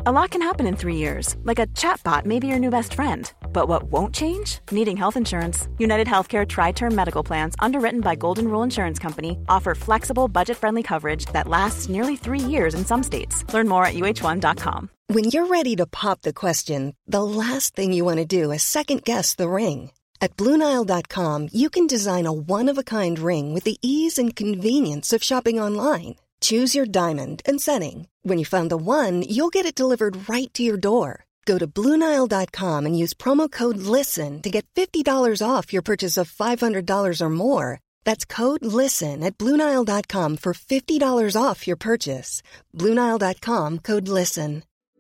A lot can happen in 3 years, like a chatbot may be your new best friend. But what won't change? Needing health insurance. United Healthcare Tri-Term Medical Plans, underwritten by Golden Rule Insurance Company, offer flexible, budget-friendly coverage that lasts nearly 3 years in some states. Learn more at uh1.com. When you're ready to pop the question, the last thing you want to do is second-guess the ring. At BlueNile.com, you can design a one-of-a-kind ring with the ease and convenience of shopping online. Choose your diamond and setting. When you find the one, you'll get it delivered right to your door. Go to BlueNile.com and use promo code LISTEN to get $50 off your purchase of $500 or more. That's code LISTEN at BlueNile.com for $50 off your purchase. BlueNile.com, code LISTEN.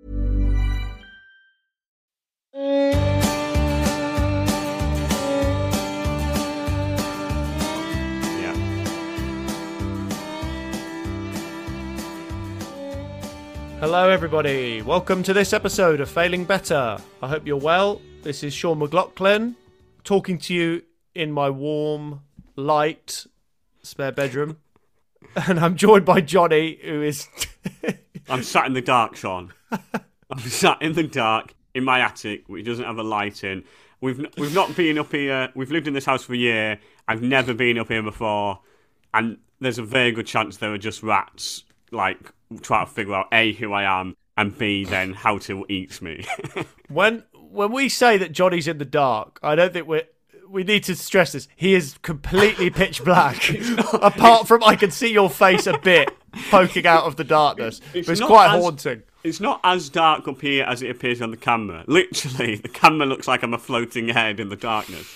Hello everybody, welcome to this episode of Failing Better. I hope you're well. This is Sean McLaughlin, talking to you in my warm, light, spare bedroom. And I'm joined by Johnny, who is... I'm sat in the dark, Sean. I'm sat in the dark in my attic, which doesn't have a light in. We've not been up here. We've lived in this house for a year. I've never been up here before. And there's a very good chance there are just rats, like, trying to figure out A, who I am, and B, then how to eat me. When we say that Johnny's in the dark, I don't think we need to stress this. He is completely pitch black. Apart from I can see your face a bit poking out of the darkness. It's quite haunting. It's not as dark up here as it appears on the camera. Literally, the camera looks like I'm a floating head in the darkness.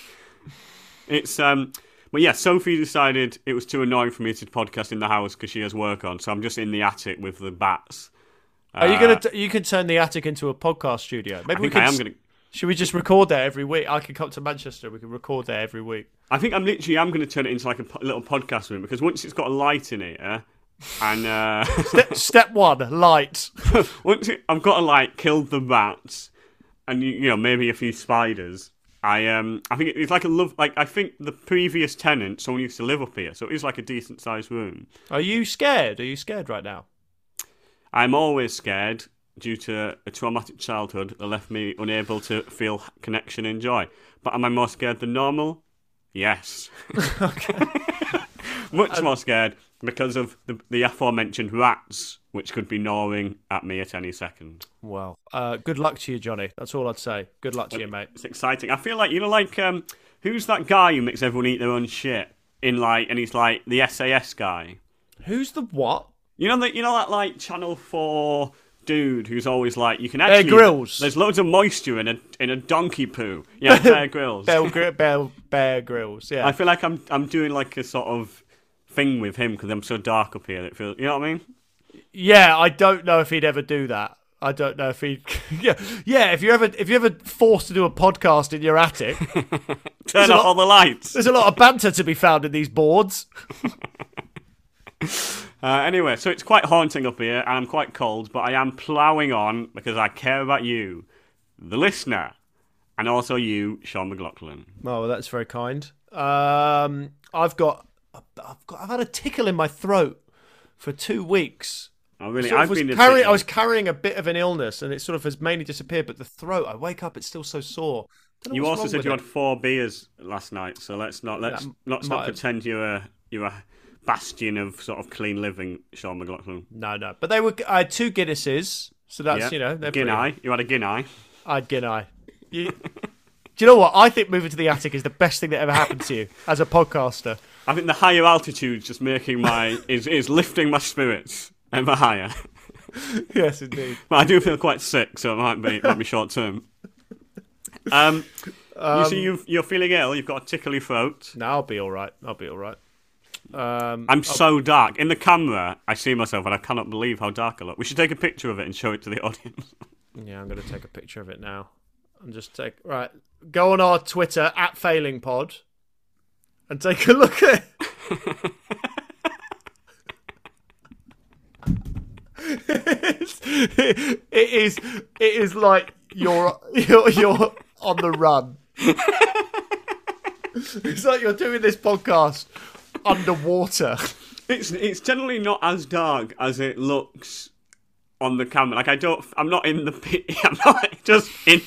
But yeah, Sophie decided it was too annoying for me to podcast in the house because she has work on, so I'm just in the attic with the bats. Are you you could turn the attic into a podcast studio? Maybe I am gonna. Should we just record there every week? I can come to Manchester. We can record there every week. I think I'm going to turn it into like a little podcast room because once it's got a light in it, and step one, light. I've got to like kill the bats, and you know maybe a few spiders. I think it's like I think the previous tenant, someone used to live up here, so it is like a decent sized room. Are you scared? Are you scared right now? I'm always scared due to a traumatic childhood that left me unable to feel connection and joy. But am I more scared than normal? Yes. Okay. Much more scared because of the aforementioned rats, which could be gnawing at me at any second. Well, good luck to you, Johnny. That's all I'd say. Good luck to you, mate. It's exciting. I feel like, who's that guy who makes everyone eat their own shit? And he's like the SAS guy. Who's the what? You know that like Channel 4 dude who's always like, you can actually... Bear Grylls. There's loads of moisture in a donkey poo. Yeah, Bear Grylls. Bear Grylls, yeah. I feel like I'm doing like a sort of thing with him because I'm so dark up here. That feels, you know what I mean? Yeah, I don't know if he'd ever do that. I don't know if he'd... yeah. If you're ever forced to do a podcast in your attic... Turn off all the lights. There's a lot of banter to be found in these boards. Anyway, so it's quite haunting up here, and I'm quite cold, but I am ploughing on because I care about you, the listener, and also you, Sean McLaughlin. Oh, well, that's very kind. I've had a tickle in my throat for 2 weeks. Oh, really? I was carrying a bit of an illness, and it sort of has mainly disappeared. But the throat, I wake up, it's still so sore. You also said you had 4 beers last night, so let's not pretend you're a bastion of sort of clean living, Sean McLaughlin. No. But I had 2 Guinnesses, so that's, they're Guinea. You had a Guinea. I had Guinea. Do you know what? I think moving to the attic is the best thing that ever happened to you as a podcaster. I think the higher altitude's just making is lifting my spirits ever higher. Yes, indeed. But I do feel quite sick, so it might be short term. You see, you're feeling ill. You've got a tickly throat. No, I'll be all right. I'm so dark. In the camera, I see myself and I cannot believe how dark I look. We should take a picture of it and show it to the audience. Yeah, I'm going to take a picture of it now. And just go on our Twitter, @FailingPod, and take a look at it. It is like you're on the run. It's like you're doing this podcast underwater. It's generally not as dark as it looks on the camera. Like I'm not in the pit. I'm not just in.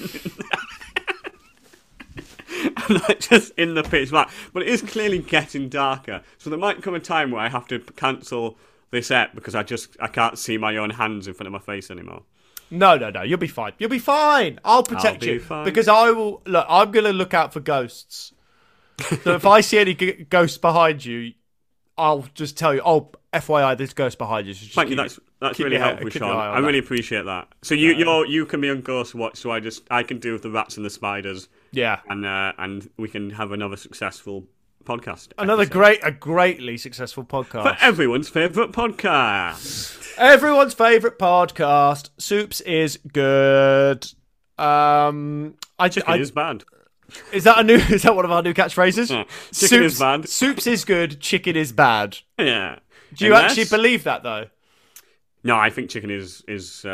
I'm not just in the pitch black, but it is clearly getting darker. So there might come a time where I have to cancel this ep because I can't see my own hands in front of my face anymore. No. You'll be fine. You'll be fine. I'll protect you because I will. Look, I'm going to look out for ghosts. So if I see any ghosts behind you, I'll just tell you. Oh, FYI, there's ghosts behind you. So thank you. That's really helpful, Sean. I really appreciate that. So you can be on Ghost Watch, so I can deal with the rats and the spiders. Yeah, and we can have another successful podcast. A greatly successful podcast for everyone's favourite podcast. Everyone's favourite podcast. Soups is good. Chicken is bad. Is that one of our new catchphrases? Yeah. Chicken is bad. Soups is good. Chicken is bad. Yeah. Do you actually believe that though? No, I think chicken is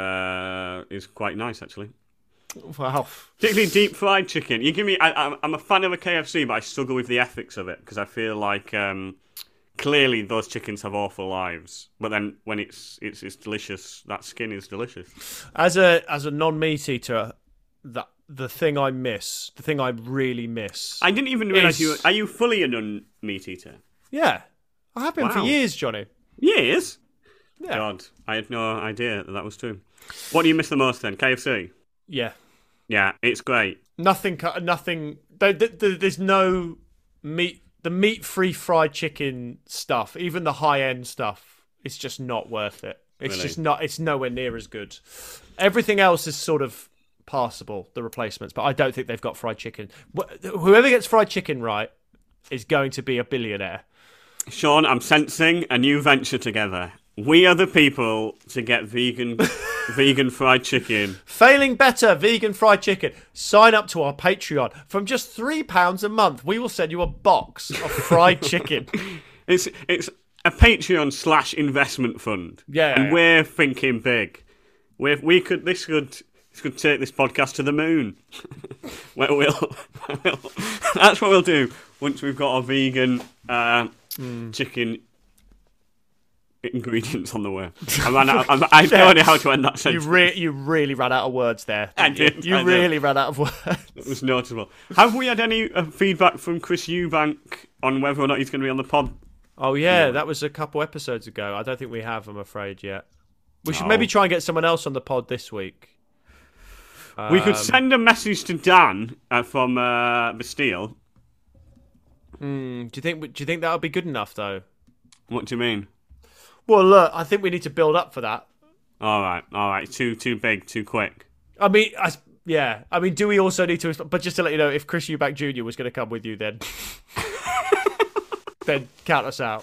quite nice actually. Wow. Particularly deep fried chicken. You give me. I'm a fan of a KFC, but I struggle with the ethics of it because I feel like clearly those chickens have awful lives. But then when it's delicious, that skin is delicious. As a non-meat eater, the thing I really miss. I didn't even realise you. Are you fully a non-meat eater? Yeah, I have been for years, Johnny. Years? Yeah. God, I had no idea that was true. What do you miss the most then? KFC? Yeah. Yeah, it's great. Nothing. There's no meat. The meat-free fried chicken stuff, even the high-end stuff, it's just not worth it. It's Really? just not. It's nowhere near as good. Everything else is sort of passable, the replacements, but I don't think they've got fried chicken. Whoever gets fried chicken right is going to be a billionaire. Sean, I'm sensing a new venture together. We are the people to get vegan fried chicken. Failing better, vegan fried chicken. Sign up to our Patreon. From just £3 a month, we will send you a box of fried chicken. It's a Patreon / investment fund. Yeah. And we're thinking big. This could take this podcast to the moon. That's what we'll do once we've got our vegan chicken ingredients on the way. I have no idea how to end that sentence. You really ran out of words there. I did. You really ran out of words. It was noticeable. Have we had any feedback from Chris Eubank on whether or not he's going to be on the pod? Oh yeah, that was a couple episodes ago. I don't think we have, I'm afraid, yet. We should maybe try and get someone else on the pod this week. We could send a message to Dan from Bastille. Do you think that would be good enough, though? What do you mean? Well, look, I think we need to build up for that. All right. Too big, too quick. I mean, do we also need to? But just to let you know, if Chris Eubank Jr. was going to come with you, then then count us out.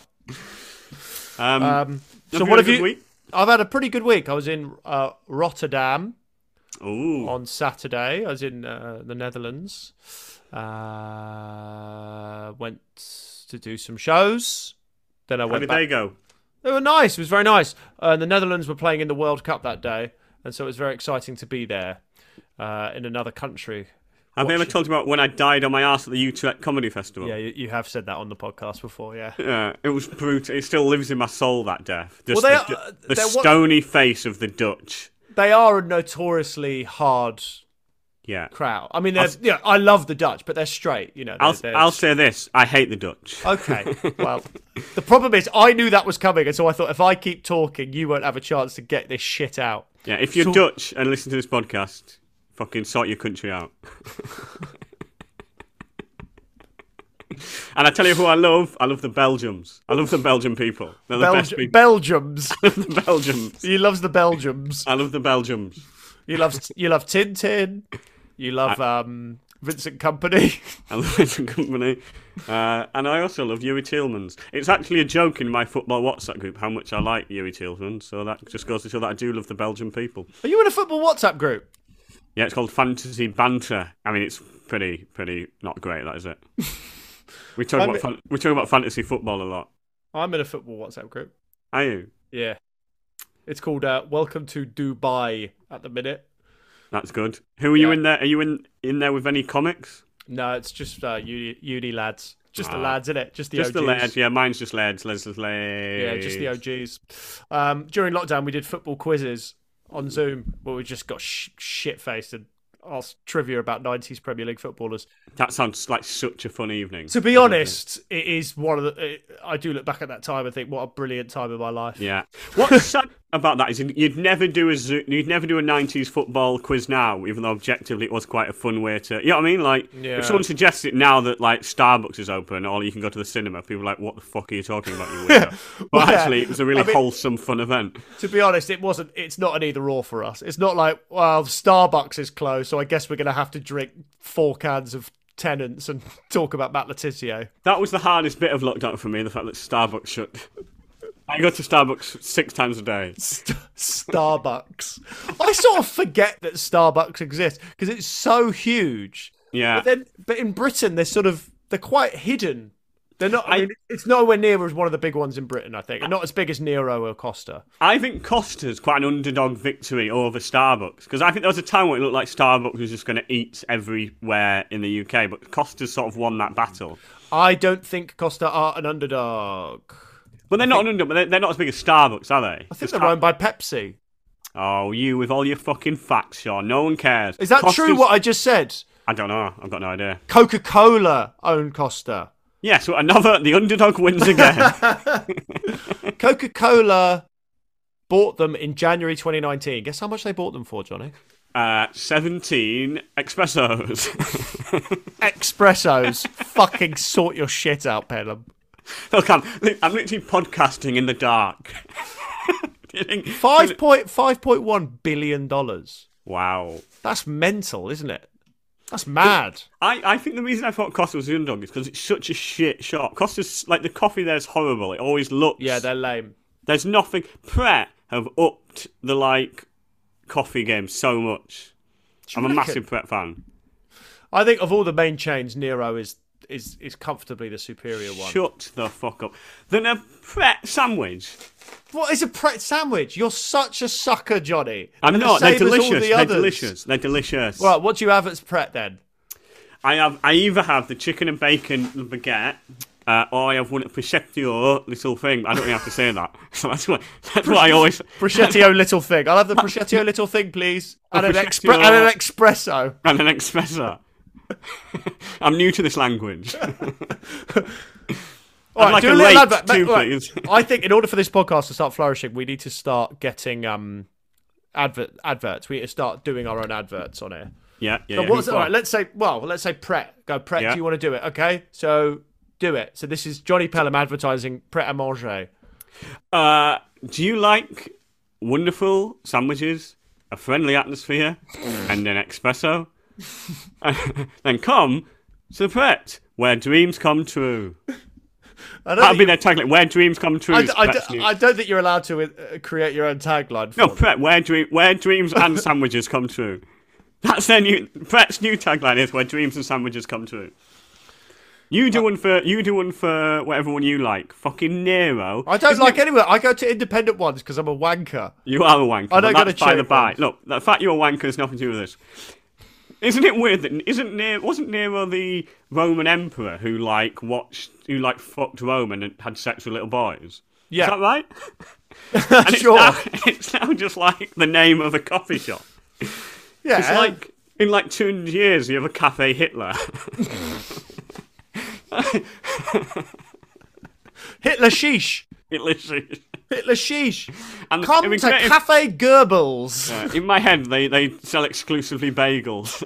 So what have you? Week? I've had a pretty good week. I was in Rotterdam. Ooh. On Saturday. I was in the Netherlands. Went to do some shows. Then I went back. How did they go? They were nice. It was very nice. The Netherlands were playing in the World Cup that day, and so it was very exciting to be there in another country. Have I ever told you about when I died on my arse at the Utrecht Comedy Festival? Yeah, you have said that on the podcast before, yeah. Yeah, it was brutal. It still lives in my soul, that death. Just the stony face of the Dutch. They are a notoriously hard crowd. I mean, I love the Dutch, but they're straight. You know, I'll say this: I hate the Dutch. Okay, well, the problem is I knew that was coming, and so I thought if I keep talking, you won't have a chance to get this shit out. Yeah, if you're Dutch and listen to this podcast, fucking sort your country out. And I tell you who I love the Belgians. I love the Belgian people. They're the best people. Belgians. I love the Belgians. He loves the Belgians. I love the Belgians. You love Tintin. You love Vincent Kompany. I love Vincent Kompany. And I also love Yuri Tillmans. It's actually a joke in my football WhatsApp group how much I like Yuri Tillmans. So that just goes to show that I do love the Belgian people. Are you in a football WhatsApp group? Yeah, it's called Fantasy Banter. I mean, it's pretty not great, that is it. We talk about fantasy football a lot. I'm in a football WhatsApp group. Are you? Yeah. It's called Welcome to Dubai at the minute. That's good. Who are you in there? Are you in there with any comics? No, it's just uni lads. Just the lads, innit? Just the OGs. Just the lads, yeah. Mine's just lads. Yeah, just the OGs. During lockdown, we did football quizzes on Zoom where we just got shit-faced and asked trivia about 90s Premier League footballers. That sounds like such a fun evening. To be honest, it is one of the... I do look back at that time and think, what a brilliant time of my life. Yeah. What's sad about that is you'd never do a 90s football quiz now, even though objectively it was quite a fun way to... You know what I mean? Like, if someone suggests it now that, like, Starbucks is open or you can go to the cinema, people are like, what the fuck are you talking about, you weirdo? But actually, it was a really wholesome, fun event. To be honest, it's not an either-or for us. It's not like, well, Starbucks is closed, so I guess we're going to have to drink 4 cans of Tennent's and talk about Matt Letizia. That was the hardest bit of lockdown for me, the fact that Starbucks shut. I go to Starbucks 6 times a day. Starbucks. I sort of forget that Starbucks exists because it's so huge. Yeah. But in Britain, they're quite hidden. They're not. I mean, it's nowhere near as one of the big ones in Britain, I think. And not as big as Nero or Costa. I think Costa's quite an underdog victory over Starbucks because I think there was a time when it looked like Starbucks was just going to eat everywhere in the UK, but Costa's sort of won that battle. I don't think Costa are an underdog. But they're not an underdog, but they're not as big as Starbucks, are they? I think they're owned by Pepsi. Oh, you with all your fucking facts, Sean. No one cares. Is that true, what I just said? I don't know. I've got no idea. Coca-Cola own Costa. Yeah, so the underdog wins again. Coca-Cola bought them in January 2019. Guess how much they bought them for, Johnny? 17 espressos. Espressos. Fucking sort your shit out, Pelham. Look, I'm literally podcasting in the dark. $5.1 billion. Wow. That's mental, isn't it? That's mad. I think the reason I thought Costa was the underdog is because it's such a shit shop. Costa's, like, the coffee there's horrible. It always looks... Yeah, they're lame. There's nothing... Pret have upped the, like, coffee game so much. I'm a massive Pret fan. I think of all the main chains, Nero is comfortably the superior one. Shut the fuck up. Then a Pret sandwich. What is a Pret sandwich? You're such a sucker, Johnny. I'm not. They're delicious. They're delicious. Right, what do you have at Pret then? I either have the chicken and bacon baguette, or I have one prosciutto little thing. I don't really have to say that. So that's what I always... Prosciutto little thing. I'll have the prosciutto little thing, please. And an espresso. And an espresso. I'm new to this language. All right, like a late too, please. I think in order for this podcast to start flourishing, we need to start getting adverts. We need to start doing our own adverts on here. Yeah. So all right, let's say Pret. Go, Pret, do you want to do it? Okay, so do it. So this is Johnny Pelham advertising Pret a Manger. Do you like wonderful sandwiches, a friendly atmosphere, and an espresso? Then come to Pret, where dreams come true. That'll be their tagline. Where dreams come true. I don't think you're allowed to create your own tagline. No, Pret, where dreams and sandwiches come true. That's their Pret's new tagline is where dreams and sandwiches come true. You do one for whatever one you like. Fucking Nero. I don't like anywhere. I go to independent ones because I'm a wanker. You are a wanker. I don't go to by the by. Look, the fact you're a wanker has nothing to do with this. Isn't it weird that wasn't Nero the Roman emperor who fucked Rome and had sex with little boys? Yeah. Is that right? And sure. It's now just like the name of a coffee shop. Yeah. It's like in 200 years you have a Cafe Hitler. Hitler sheesh. Hitler sheesh. And come to Cafe Goebbels. In my head, they sell exclusively bagels.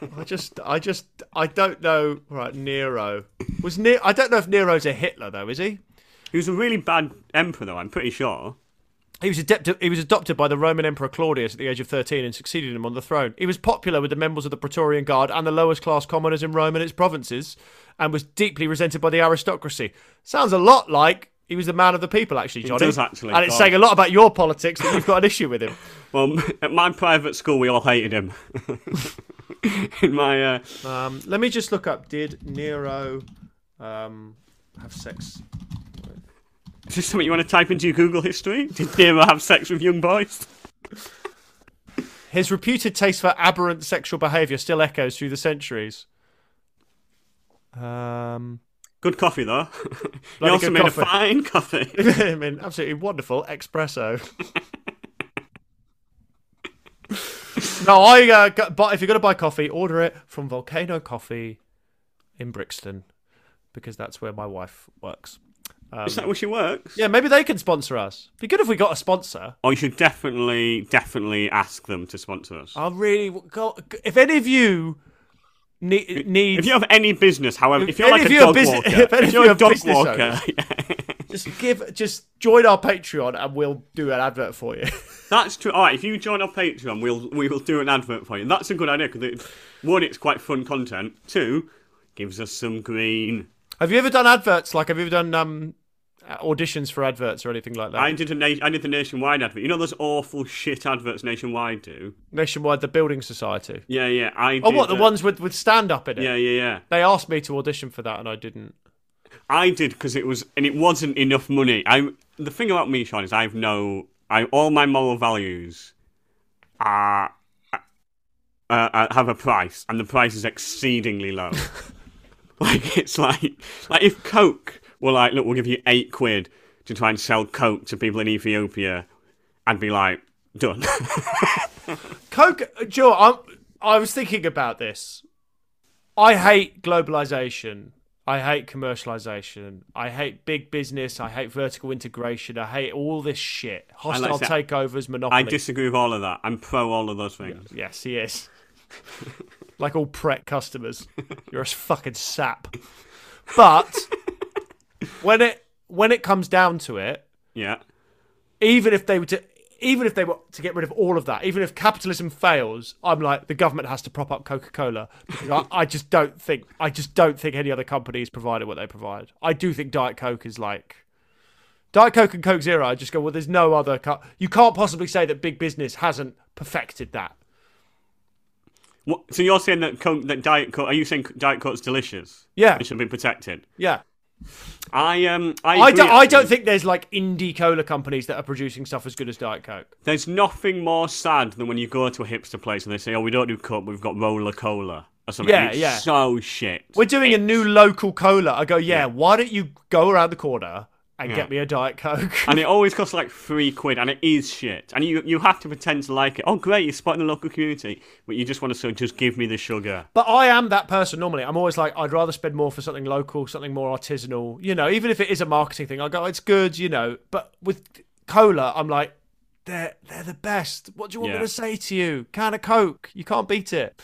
I don't know. Right, Nero I don't know if Nero's a Hitler though, is he? He was a really bad emperor, though. I'm pretty sure. He was adopted by the Roman Emperor Claudius at the age of 13 and succeeded him on the throne. He was popular with the members of the Praetorian Guard and the lowest class commoners in Rome and its provinces, and was deeply resented by the aristocracy. Sounds a lot like he was the man of the people, actually, Johnny. It does, actually. And it's saying a lot about your politics that you've got an issue with him. Well, at my private school, we all hated him. In my... Let me just look up, did Nero have sex... Is this something you want to type into your Google history? Did Nero have sex with young boys? His reputed taste for aberrant sexual behaviour still echoes through the centuries. Good coffee, though. He also made a fine coffee. I mean, absolutely wonderful espresso. No, but if you're going to buy coffee, order it from Volcano Coffee in Brixton, because that's where my wife works. Is that where she works? Yeah, maybe they can sponsor us. Be good if we got a sponsor. Oh, you should definitely ask them to sponsor us. I really... If any of you need... If you have any business, however... If you're any like of a you dog are walker... if any of you you're are a dog business walker... owners, just join our Patreon and we'll do an advert for you. That's true. All right, if you join our Patreon, we will do an advert for you. That's a good idea, because one, it's quite fun content. Two, gives us some green. Have you ever done adverts? Like, have you ever done auditions for adverts or anything like that? I did the Nationwide advert. You know those awful shit adverts Nationwide do? Nationwide, the Building Society. Yeah. Oh, what, the ones with stand-up in it? Yeah. They asked me to audition for that and I didn't. I did, because it wasn't enough money. The thing about me, Sean, is all my moral values have a price, and the price is exceedingly low. It's like if Coke were like, look, we'll give you £8 to try and sell Coke to people in Ethiopia, I'd be like, done. Coke, Joe, I was thinking about this. I hate globalization. I hate commercialization. I hate big business. I hate vertical integration. I hate all this shit. Hostile takeovers, monopoly. I disagree with all of that. I'm pro all of those things. Yes, he is. Like all Pret customers. You're a fucking sap. But when it comes down to it, yeah, even if they were to get rid of all of that, even if capitalism fails, I'm like, the government has to prop up Coca-Cola, because I just don't think any other company has provided what they provide. I do think Diet Coke is like Diet Coke and Coke Zero. I just go, well, there's no other. You can't possibly say that big business hasn't perfected that. What, so you're saying that Diet Coke? Are you saying Diet Coke's delicious? Yeah, it should be protected. Yeah. I don't think there's like indie cola companies that are producing stuff as good as Diet Coke. There's nothing more sad than when you go to a hipster place and they say, "Oh, we don't do Coke, we've got Roller Cola or something." It's so shit. We're doing a new local cola. I go, why don't you go around the corner and get me a Diet Coke? And it always costs like £3, and it is shit. And you have to pretend to like it. Oh, great, you're spotting the local community, but you just want to just give me the sugar. But I am that person normally. I'm always like, I'd rather spend more for something local, something more artisanal. You know, even if it is a marketing thing, I go, it's good, you know. But with cola, I'm like, they're the best. What do you want me to say to you? Can of Coke, you can't beat it.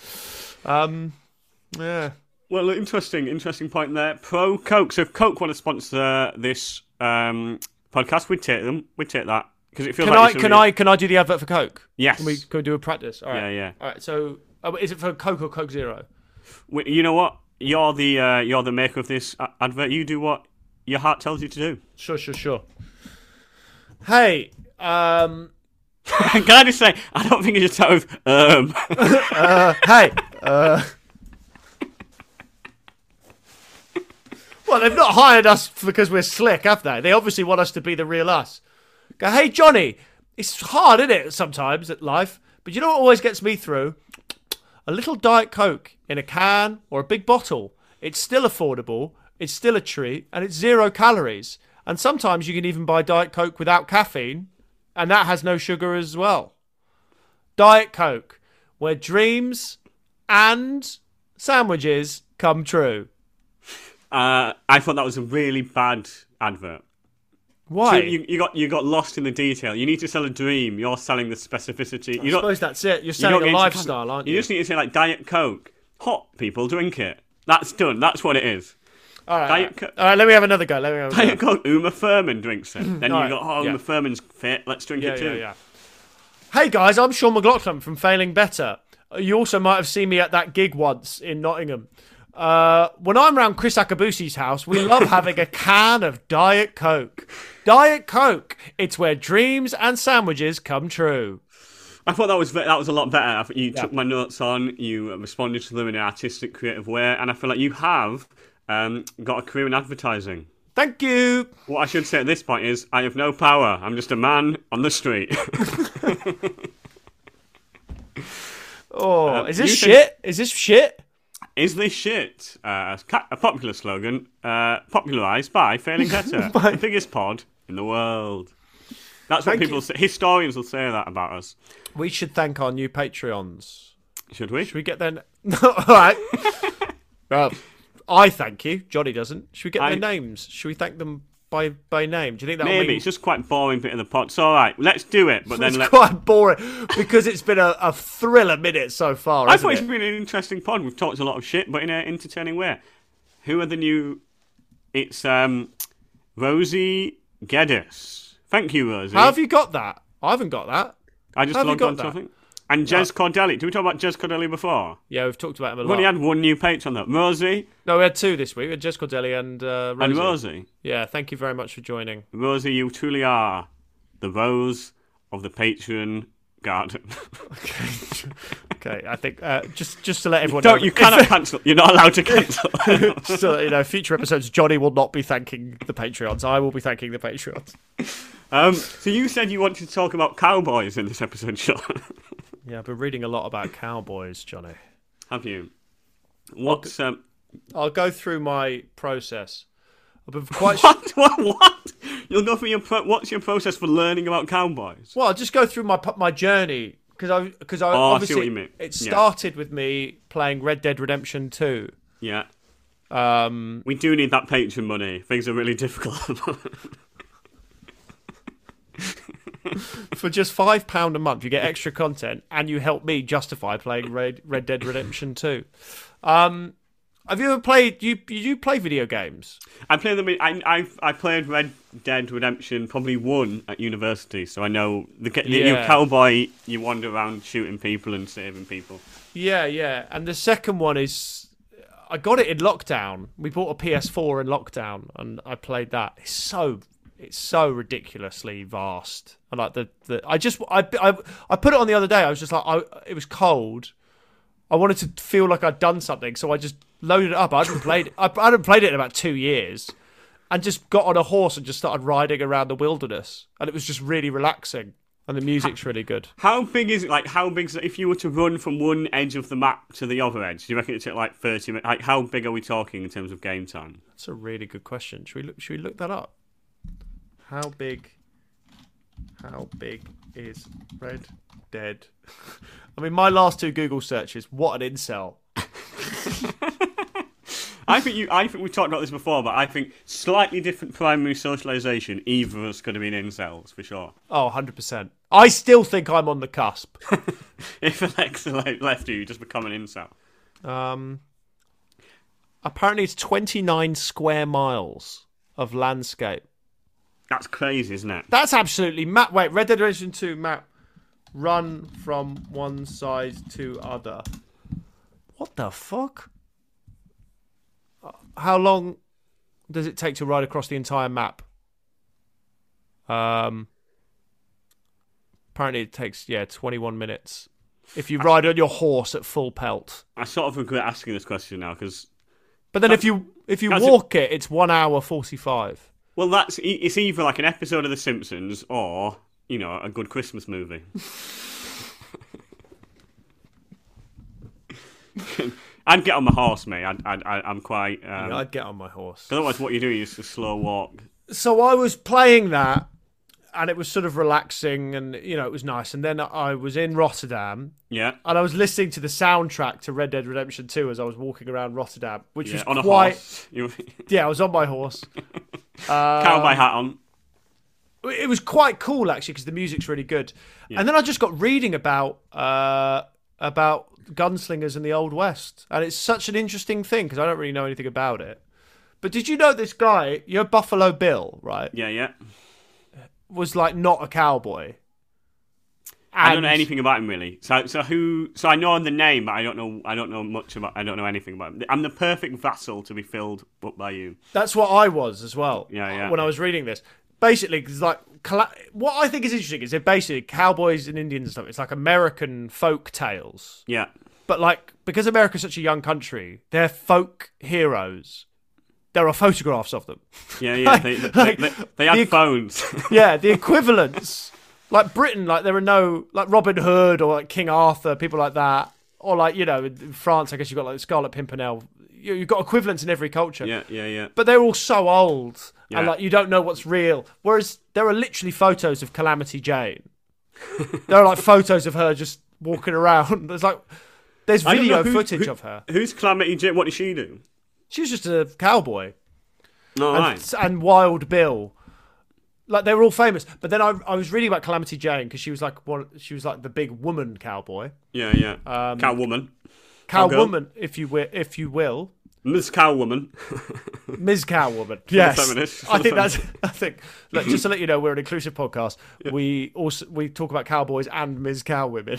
Yeah. Well, interesting point there. Pro Coke. So if Coke want to sponsor this podcast, we'd take them. We'd take that, because it feels Can I do the advert for Coke? Yes. Can we do a practice? All right. Yeah. All right. So, is it for Coke or Coke Zero? You know what? You're the maker of this advert. You do what your heart tells you to do. Sure. Hey. Can I just say, I don't think you should start with Hey. Well, they've not hired us because we're slick, have they? They obviously want us to be the real us. Go, hey, Johnny, it's hard, isn't it, sometimes at life? But you know what always gets me through? A little Diet Coke in a can or a big bottle. It's still affordable, it's still a treat, and it's 0 calories. And sometimes you can even buy Diet Coke without caffeine, and that has no sugar as well. Diet Coke, where dreams and sandwiches come true. I thought that was a really bad advert. Why? So you got lost in the detail. You need to sell a dream. You're selling the specificity. I suppose that's it. You're selling a lifestyle, aren't you? You just need to say like Diet Coke. Hot people drink it. That's done. That's what it is. All right. All right. Let me have another go. Diet Coke. Uma Thurman drinks it. Then you got Uma Thurman's fit. Let's drink it too. Yeah. Hey guys, I'm Sean McLaughlin from Failing Better. You also might have seen me at that gig once in Nottingham. When I'm around Chris Akabusi's house, we love having a can of Diet Coke. Diet Coke. It's where dreams and sandwiches come true. I thought that was a lot better. I thought you took my notes on, you responded to them in an artistic, creative way, and I feel like you have got a career in advertising. Thank you. What I should say at this point is, I have no power. I'm just a man on the street. Is this shit? Is this shit? Is this shit? A popular slogan popularised by Failing Better, the biggest pod in the world. That's what people say. Historians will say that about us. We should thank our new Patreons. Should we? Should we get their... All right. I thank you. Johnny doesn't. Should we get their names? Should we thank them by name? Do you think that maybe? It's just quite a boring bit of the pod. It's all right. Let's do it. But then it's quite boring because it's been a thriller minute so far. I thought it's been an interesting pod. We've talked a lot of shit, but in an entertaining way. Who are the new... It's Rosie Geddes. Thank you, Rosie. How have you got that? I haven't got that. I just logged on to something. And Jez Cordelli. Did we talk about Jez Cordelli before? Yeah, we've talked about him a lot. We've only had one new patron, though. Rosie. No, we had two this week. We had Jez Cordelli and Rosie. And Rosie. Yeah, thank you very much for joining. Rosie, you truly are the rose of the Patreon garden. Okay, I think just to let everyone know. You cannot cancel. You're not allowed to cancel. So, future episodes, Johnny will not be thanking the Patreons. I will be thanking the Patreons. So you said you wanted to talk about cowboys in this episode, Sean. Yeah, I've been reading a lot about cowboys, Johnny. Have you? What's... I'll go through my process. I've been quite... What? You'll go through what's your process for learning about cowboys? Well, I'll just go through my journey. Because I I obviously see what you mean. It started with me playing Red Dead Redemption 2. Yeah. We do need that Patreon money. Things are really difficult. For just £5 a month, you get extra content, and you help me justify playing Red Dead Redemption 2. Have you ever played? You play video games? I play them. I played Red Dead Redemption probably 1 at university, so I know the new cowboy. You wander around shooting people and saving people. Yeah. And the second one is, I got it in lockdown. We bought a PS4 in lockdown, and I played that. It's so ridiculously vast. And like I put it on the other day. I was just like, it was cold. I wanted to feel like I'd done something, so I just loaded it up. I hadn't played it in about 2 years, and just got on a horse and just started riding around the wilderness, and it was just really relaxing. And the music's really good. How big is it? Like, how big is it? If you were to run from one edge of the map to the other edge, do you reckon it'd take like 30 minutes? Like, how big are we talking in terms of game time? That's a really good question. Should we look that up? How big is Red Dead? I mean, my last 2 Google searches. What an incel! I think we talked about this before, but I think slightly different primary socialisation. Either of us could have been incels for sure. Oh, 100%. I still think I'm on the cusp. If Alexa left you just become an incel. Apparently, it's 29 square miles of landscape. That's crazy, isn't it? That's absolutely mad. Wait, Red Dead Redemption 2 map. Run from one side to other. What the fuck? How long does it take to ride across the entire map? Apparently it takes 21 minutes if you ride on your horse at full pelt. I sort of regret asking this question now because. But then if you walk it's 1 hour 45. Well, it's either like an episode of The Simpsons or a good Christmas movie. I'd get on my horse, mate. I'm quite. I'd get on my horse. Otherwise, what you do is a slow walk. So I was playing that, and it was sort of relaxing, and it was nice. And then I was in Rotterdam. Yeah. And I was listening to the soundtrack to Red Dead Redemption 2 as I was walking around Rotterdam, which was on a quite. Horse. Yeah, I was on my horse. Cowboy hat on. It was quite cool actually because the music's really good. Yeah. And then I just got reading about gunslingers in the Old West, and it's such an interesting thing because I don't really know anything about it. But did you know this guy, Buffalo Bill, right? Yeah. Was like not a cowboy. And I don't know anything about him really. So I know the name, but I don't know much about. I don't know anything about him. I'm the perfect vassal to be filled up by you. That's what I was as well. Yeah. When I was reading this. Basically, it's like what I think is interesting is they're basically cowboys and Indians and stuff. It's like American folk tales. Yeah. But like because America's such a young country, they're folk heroes. There are photographs of them. Yeah. They had phones. Yeah, the equivalents. Like Britain, like there are no like Robin Hood or like King Arthur, people like that. Or like in France, I guess you've got like Scarlet Pimpernel. you've got equivalents in every culture. Yeah. But they're all so old, Yeah. and like you don't know what's real. Whereas there are literally photos of Calamity Jane. There are like photos of her just walking around. There's I don't video know footage of her. Who's Calamity Jane? What did she do? She was just a cowboy. Oh, right. And Wild Bill. Like they were all famous. But then I was reading about Calamity Jane because she was like the big woman cowboy. Yeah. Cowwoman. Cowwoman, if you will. Ms. Cowwoman. Ms. Cowwoman. Yes. feminist. I think look, just to let you know, we're an inclusive podcast. Yeah. We talk about cowboys and Ms. Cowwomen.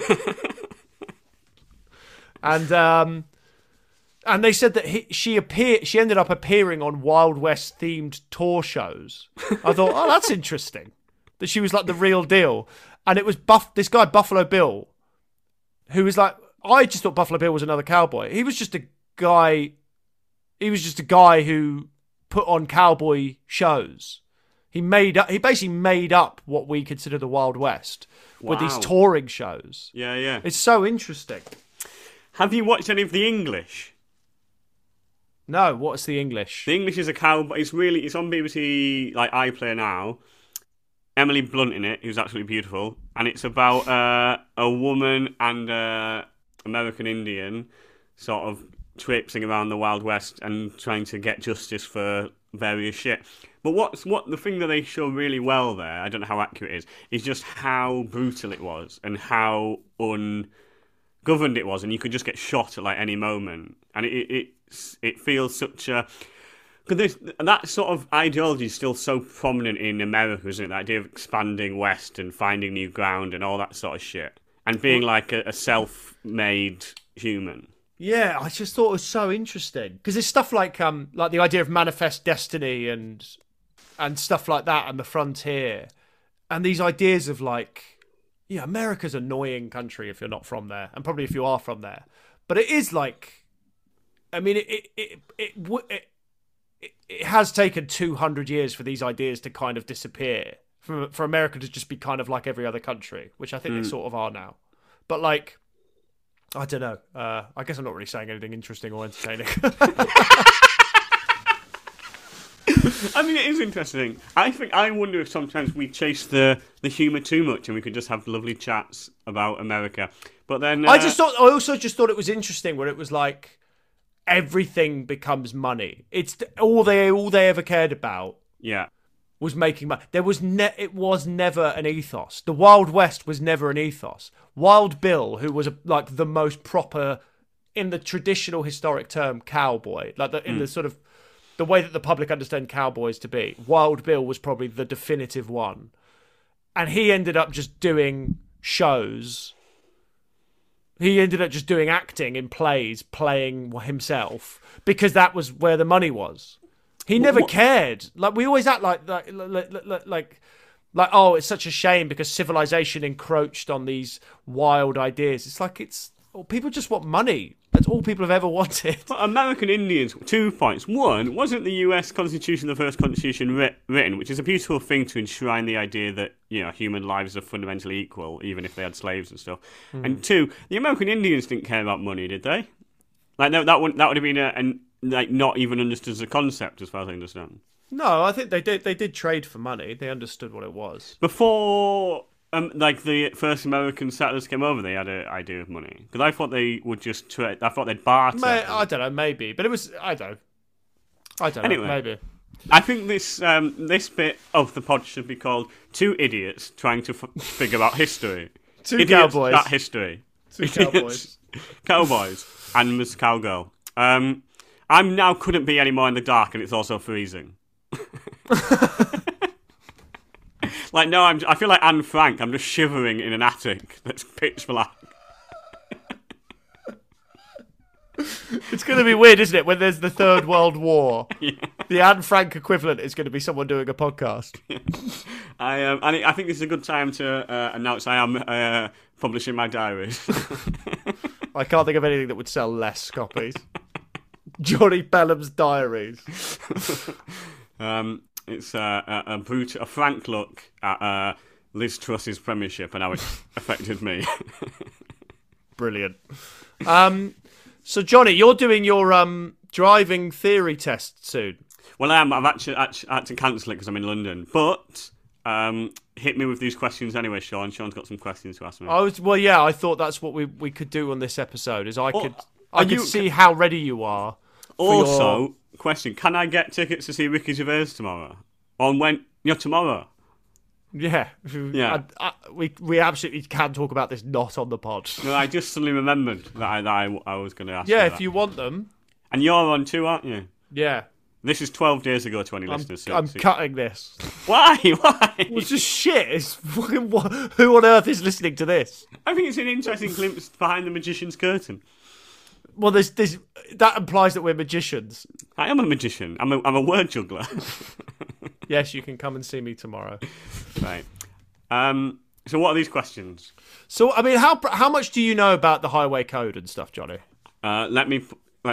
And they said that she ended up appearing on Wild West themed tour shows. I thought, oh, that's interesting. That she was like the real deal. And it was this guy Buffalo Bill, who was like, I just thought Buffalo Bill was another cowboy. He was just a guy who put on cowboy shows. He basically made up what we consider the Wild West with these touring shows. Yeah. It's so interesting. Have you watched any of The English? No, what's The English? The English is a cowboy. It's on BBC, like iPlayer now. Emily Blunt in it, who's absolutely beautiful, and it's about a woman and American Indian sort of traipsing around the Wild West and trying to get justice for various shit. But what the thing that they show really well there, I don't know how accurate it is just how brutal it was and how ungoverned it was, and you could just get shot at like any moment. And it feels such a... Because that sort of ideology is still so prominent in America, isn't it? The idea of expanding west and finding new ground and all that sort of shit. And being like a self-made human. Yeah, I just thought it was so interesting. Because there's stuff like the idea of manifest destiny and stuff like that and the frontier. And these ideas of like, yeah, America's an annoying country if you're not from there. And probably if you are from there. But it is like, I mean, it has taken 200 years for these ideas to kind of disappear, for America to just be kind of like every other country, which I think they sort of are now. But like, I don't know. I guess I'm not really saying anything interesting or entertaining. I mean, it is interesting. I wonder if sometimes we chase the humour too much and we could just have lovely chats about America. But then I also just thought it was interesting where it was like, everything becomes money. It's all they ever cared about. Yeah, was making money. It was never an ethos. The Wild West was never an ethos. Wild Bill, who was like the most proper, in the traditional historic term, cowboy, like in the sort of the way that the public understand cowboys to be. Wild Bill was probably the definitive one, and he ended up just doing shows. He ended up just doing acting in plays, playing himself, because that was where the money was. He never cared. Like, we always act like oh, it's such a shame because civilization encroached on these wild ideas. It's like people just want money. That's all people have ever wanted. But American Indians, 2 points. One, wasn't the US Constitution the first constitution written, which is a beautiful thing to enshrine the idea that, you know, human lives are fundamentally equal, even if they had slaves and stuff. And two, the American Indians didn't care about money, did they? Like, no, that would have been like not even understood as a concept, as far as I understand. No, I think they did. They did trade for money. They understood what it was before. Like the first American settlers came over, they had an idea of money. Because I thought they would just trade. I thought they'd barter. I don't know, maybe, but it was. I don't know, maybe. I think this bit of the pod should be called "Two Idiots Trying to Figure Out History." Two idiots cowboys. That history. Two cowboys. Cowboys and Miss Cowgirl. I'm now couldn't be any more in the dark, and it's also freezing. Like, no, I feel like Anne Frank. I'm just shivering in an attic that's pitch black. It's going to be weird, isn't it, when there's the Third World War? Yeah. The Anne Frank equivalent is going to be someone doing a podcast. I think this is a good time to announce I am publishing my diaries. I can't think of anything that would sell less copies. Johnny Bellham's diaries. It's a frank look at Liz Truss's premiership and how it affected me. Brilliant. So, Johnny, you're doing your driving theory test soon. Well, I am. I've actually had to cancel it because I'm in London. But hit me with these questions anyway, Sean. Sean's got some questions to ask me. I thought that's what we could do on this episode. Is I could see how ready you are. Also, question: can I get tickets to see Ricky Gervais tomorrow? Tomorrow? Yeah. We absolutely can talk about this not on the pod. No, I just suddenly remembered that I was going to ask. Yeah, you if that. you want them. And you're on too, aren't you? Yeah. This is 12 days ago to any listeners. I'm cutting this. Why? Why? Well, it's just shit. It's fucking who on earth is listening to this? I think it's an interesting glimpse behind the magician's curtain. Well, there's that implies that we're magicians. I am a magician. I'm a word juggler. Yes, you can come and see me tomorrow. Right. So what are these questions? So, I mean, how much do you know about the highway code and stuff, Johnny? Let me.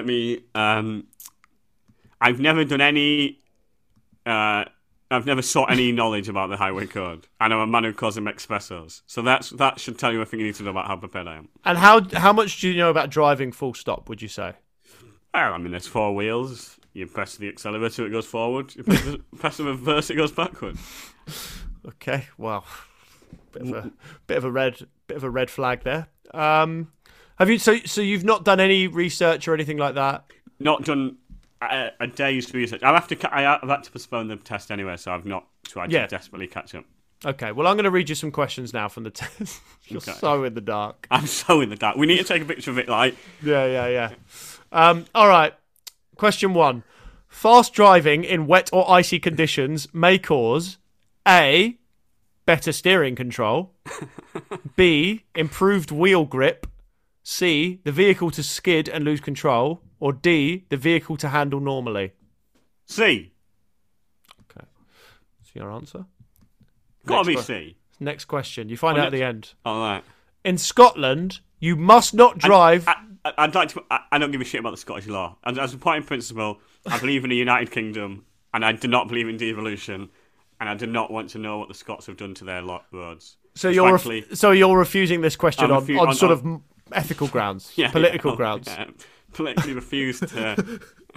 I've never done any. I've never sought any knowledge about the highway code. I know a man who calls them expressos. So that should tell you everything you need to know about how prepared I am. And how much do you know about driving full stop, would you say? Well, I mean, there's four wheels. You press the accelerator, it goes forward. You press the reverse, it goes backward. Okay, well, bit of a red flag there. Have you? So you've not done any research or anything like that? Not done a day's research. I've had to postpone the test anyway, so I've not tried to desperately catch up. Okay, well, I'm going to read you some questions now from the test. You're so in the dark. I'm so in the dark. We need to take a picture of it, like. Yeah. All right. Question 1. Fast driving in wet or icy conditions may cause A, better steering control, B, improved wheel grip, C, the vehicle to skid and lose control, or D, the vehicle to handle normally. C. Okay. That's your answer? Gotta be C. Next question. You find out at the end. All right. In Scotland, you must not drive... I'd like to... I don't give a shit about the Scottish law. As a point in principle, I believe in the United Kingdom, and I do not believe in devolution, and I do not want to know what the Scots have done to their roads. So you're refusing this question on sort of ethical grounds, political grounds. Yeah. Politically refused to...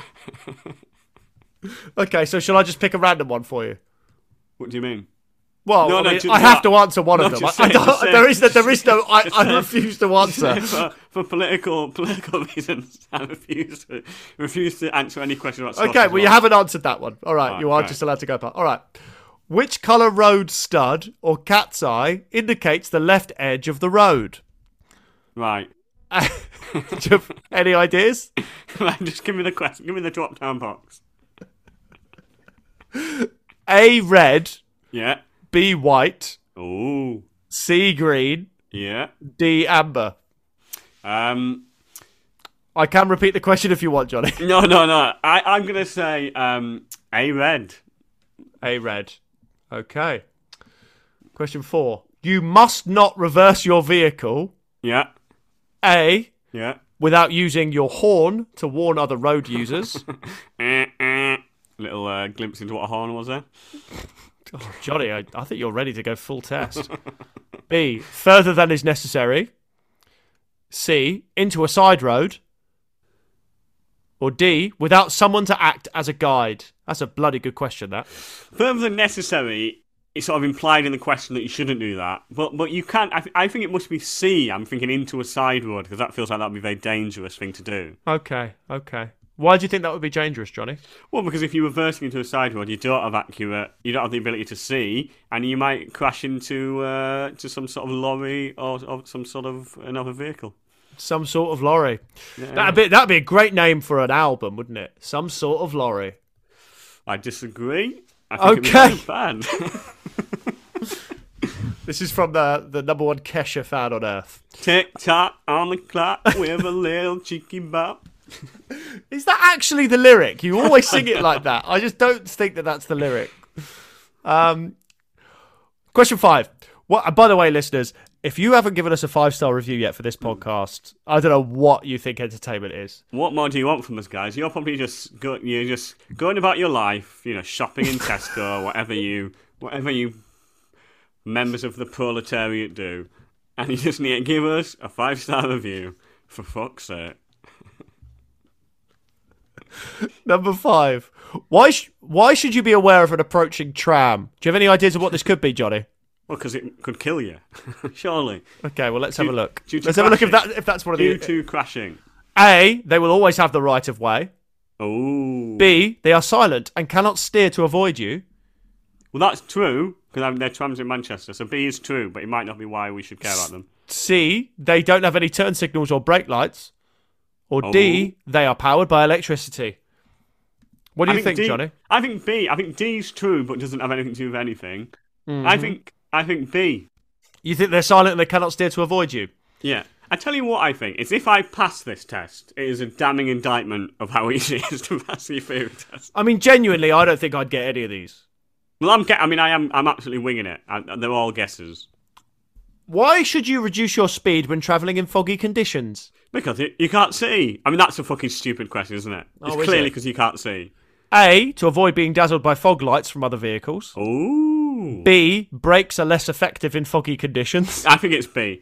Okay, so shall I just pick a random one for you? What do you mean? Well, I have to answer one of them. There is no. I refuse to answer for political reasons. I refuse to answer any question about. Okay, well, you haven't answered that one. All right, you are just allowed to go past. All right, which colour road stud or cat's eye indicates the left edge of the road? Right. Do you have any ideas? Just give me the question. Give me the drop down box. A, red. Yeah. B, white. Ooh. C, green. Yeah. D, amber. I can repeat the question if you want, Johnny. No. I'm going to say A, red. A, red. Okay. Question 4. You must not reverse your vehicle. Yeah. A. Yeah. Without using your horn to warn other road users. Little glimpse into what a horn was there. Oh, Johnny, I think you're ready to go full test. B. Further than is necessary. C. Into a side road. Or D. Without someone to act as a guide. That's a bloody good question, that. Further than necessary, it's sort of implied in the question that you shouldn't do that. But you can't... I think it must be C. I'm thinking into a side road, because that feels like that would be a very dangerous thing to do. Okay. Why do you think that would be dangerous, Johnny? Well, because if you're reversing into a side road, you don't have the ability to see, and you might crash into to some sort of lorry or some sort of another vehicle. Some sort of lorry. Yeah. That'd be a great name for an album, wouldn't it? Some sort of lorry. I disagree. I think it'd be bad. This is from the number one Kesha fan on earth. Tick tock on the clock with a little cheeky bop. Is that actually the lyric? You always sing it like that. I just don't think that that's the lyric. Question 5. By the way, listeners, if you haven't given us a 5-star review yet for this podcast, I don't know what you think entertainment is. What more do you want from us, guys? You're probably just going about your life, shopping in Tesco, whatever you members of the proletariat do, and you just need to give us a 5-star review, for fuck's sake. Number 5. Why should you be aware of an approaching tram? Do you have any ideas of what this could be, Johnny? Well, because it could kill you, surely. Okay, well, let's have a look. Let's have a look if that's one of the... Due to crashing. A, they will always have the right of way. Oh. B, they are silent and cannot steer to avoid you. Well, that's true, because they're trams in Manchester, so B is true, but it might not be why we should care about them. C, they don't have any turn signals or brake lights. Or D, they are powered by electricity. What do you think, Johnny? I think B. I think D's true, but doesn't have anything to do with anything. Mm-hmm. I think B. You think they're silent and they cannot steer to avoid you? Yeah. I tell you what I think. Is if I pass this test, it is a damning indictment of how easy it is to pass the theory test. I mean, genuinely, I don't think I'd get any of these. Well, I'm absolutely winging it. They're all guesses. Why should you reduce your speed when travelling in foggy conditions? Because you can't see. I mean, that's a fucking stupid question, isn't it? It's clearly because you can't see. A, to avoid being dazzled by fog lights from other vehicles. Ooh. B, brakes are less effective in foggy conditions. I think it's B.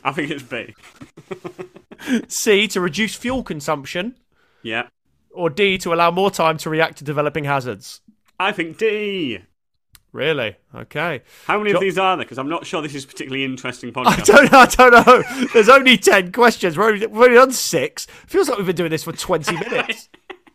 C, to reduce fuel consumption. Yeah. Or D, to allow more time to react to developing hazards. I think D. Really? Okay. How many of these are there? Because I'm not sure this is a particularly interesting podcast. I don't know. There's only 10 questions. We're only on 6. Feels like we've been doing this for 20 minutes.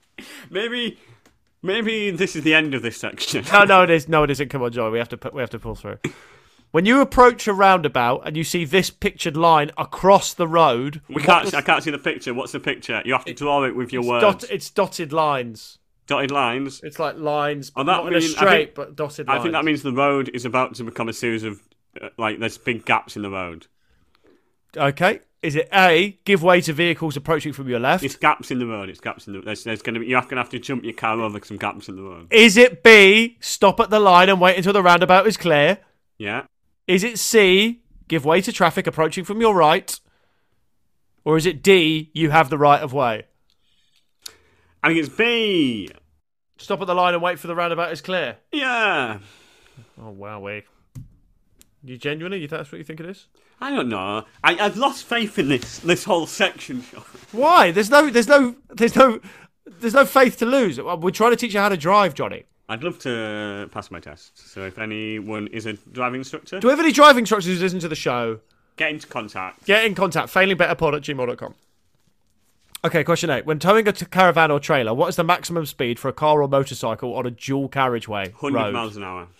Maybe this is the end of this section. No, it is. No, it isn't. Come on, Joy. We have to pull through. When you approach a roundabout and you see this pictured line across the road, I can't see the picture. What's the picture? You have to draw it with your words. It's dotted lines. Dotted lines. It's like lines, but not in a straight, but dotted lines. I think that means the road is about to become a series of there's big gaps in the road. Okay. Is it A, give way to vehicles approaching from your left? It's gaps in the road. You're going to have to jump your car over some gaps in the road. Is it B, stop at the line and wait until the roundabout is clear? Yeah. Is it C, give way to traffic approaching from your right? Or is it D, you have the right of way? I think it's B. Stop at the line and wait for the roundabout is clear? Yeah. Oh, wow. You genuinely? You think that's what you think it is? I don't know. I've lost faith in this whole section, Sean. Why? There's no faith to lose. We're trying to teach you how to drive, Johnny. I'd love to pass my test. So if anyone is a driving instructor... Do we have any driving instructors who listen to the show? Get into contact. failingbetterpod@gmail.com. Okay, question 8. When towing a caravan or trailer, what is the maximum speed for a car or motorcycle on a dual carriageway 100 miles an hour.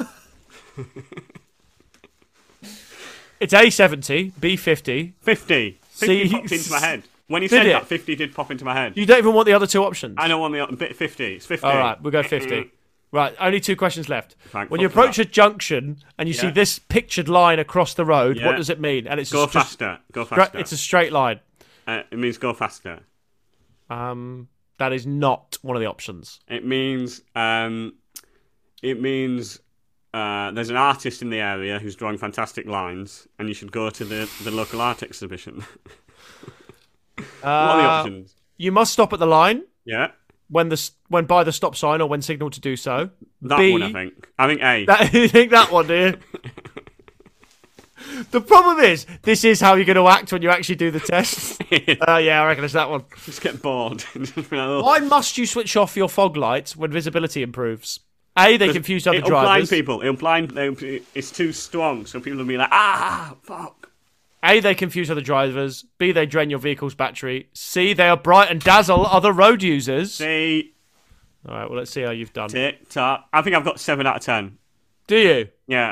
It's A, 70, B, 50. 50. 50 popped into my head. When you said that, 50 did pop into my head. You don't even want the other two options? I don't want the bit 50. It's 50. All right, we'll go 50. Right, only 2 questions left. Thank when you approach a junction and you see this pictured line across the road, what does it mean? And it's Go faster. Go faster. It's a straight line. It means go faster. That is not one of the options. It means there's an artist in the area who's drawing fantastic lines, and you should go to the local art exhibition. What are the options? You must stop at the line. Yeah. When by the stop sign or when signalled to do so. That B, one, I think. I think A. You think that one, do you? The problem is, this is how you're going to act when you actually do the test. Yeah, I reckon it's that one. Just get bored. Why must you switch off your fog lights when visibility improves? A, they confuse other drivers. It'll blind people. It's too strong, so people will be like, fuck. A, they confuse other drivers. B, they drain your vehicle's battery. C, they are bright and dazzle other road users. C. All right, well, let's see how you've done. Tick tock. I think I've got 7 out of 10. Do you? Yeah.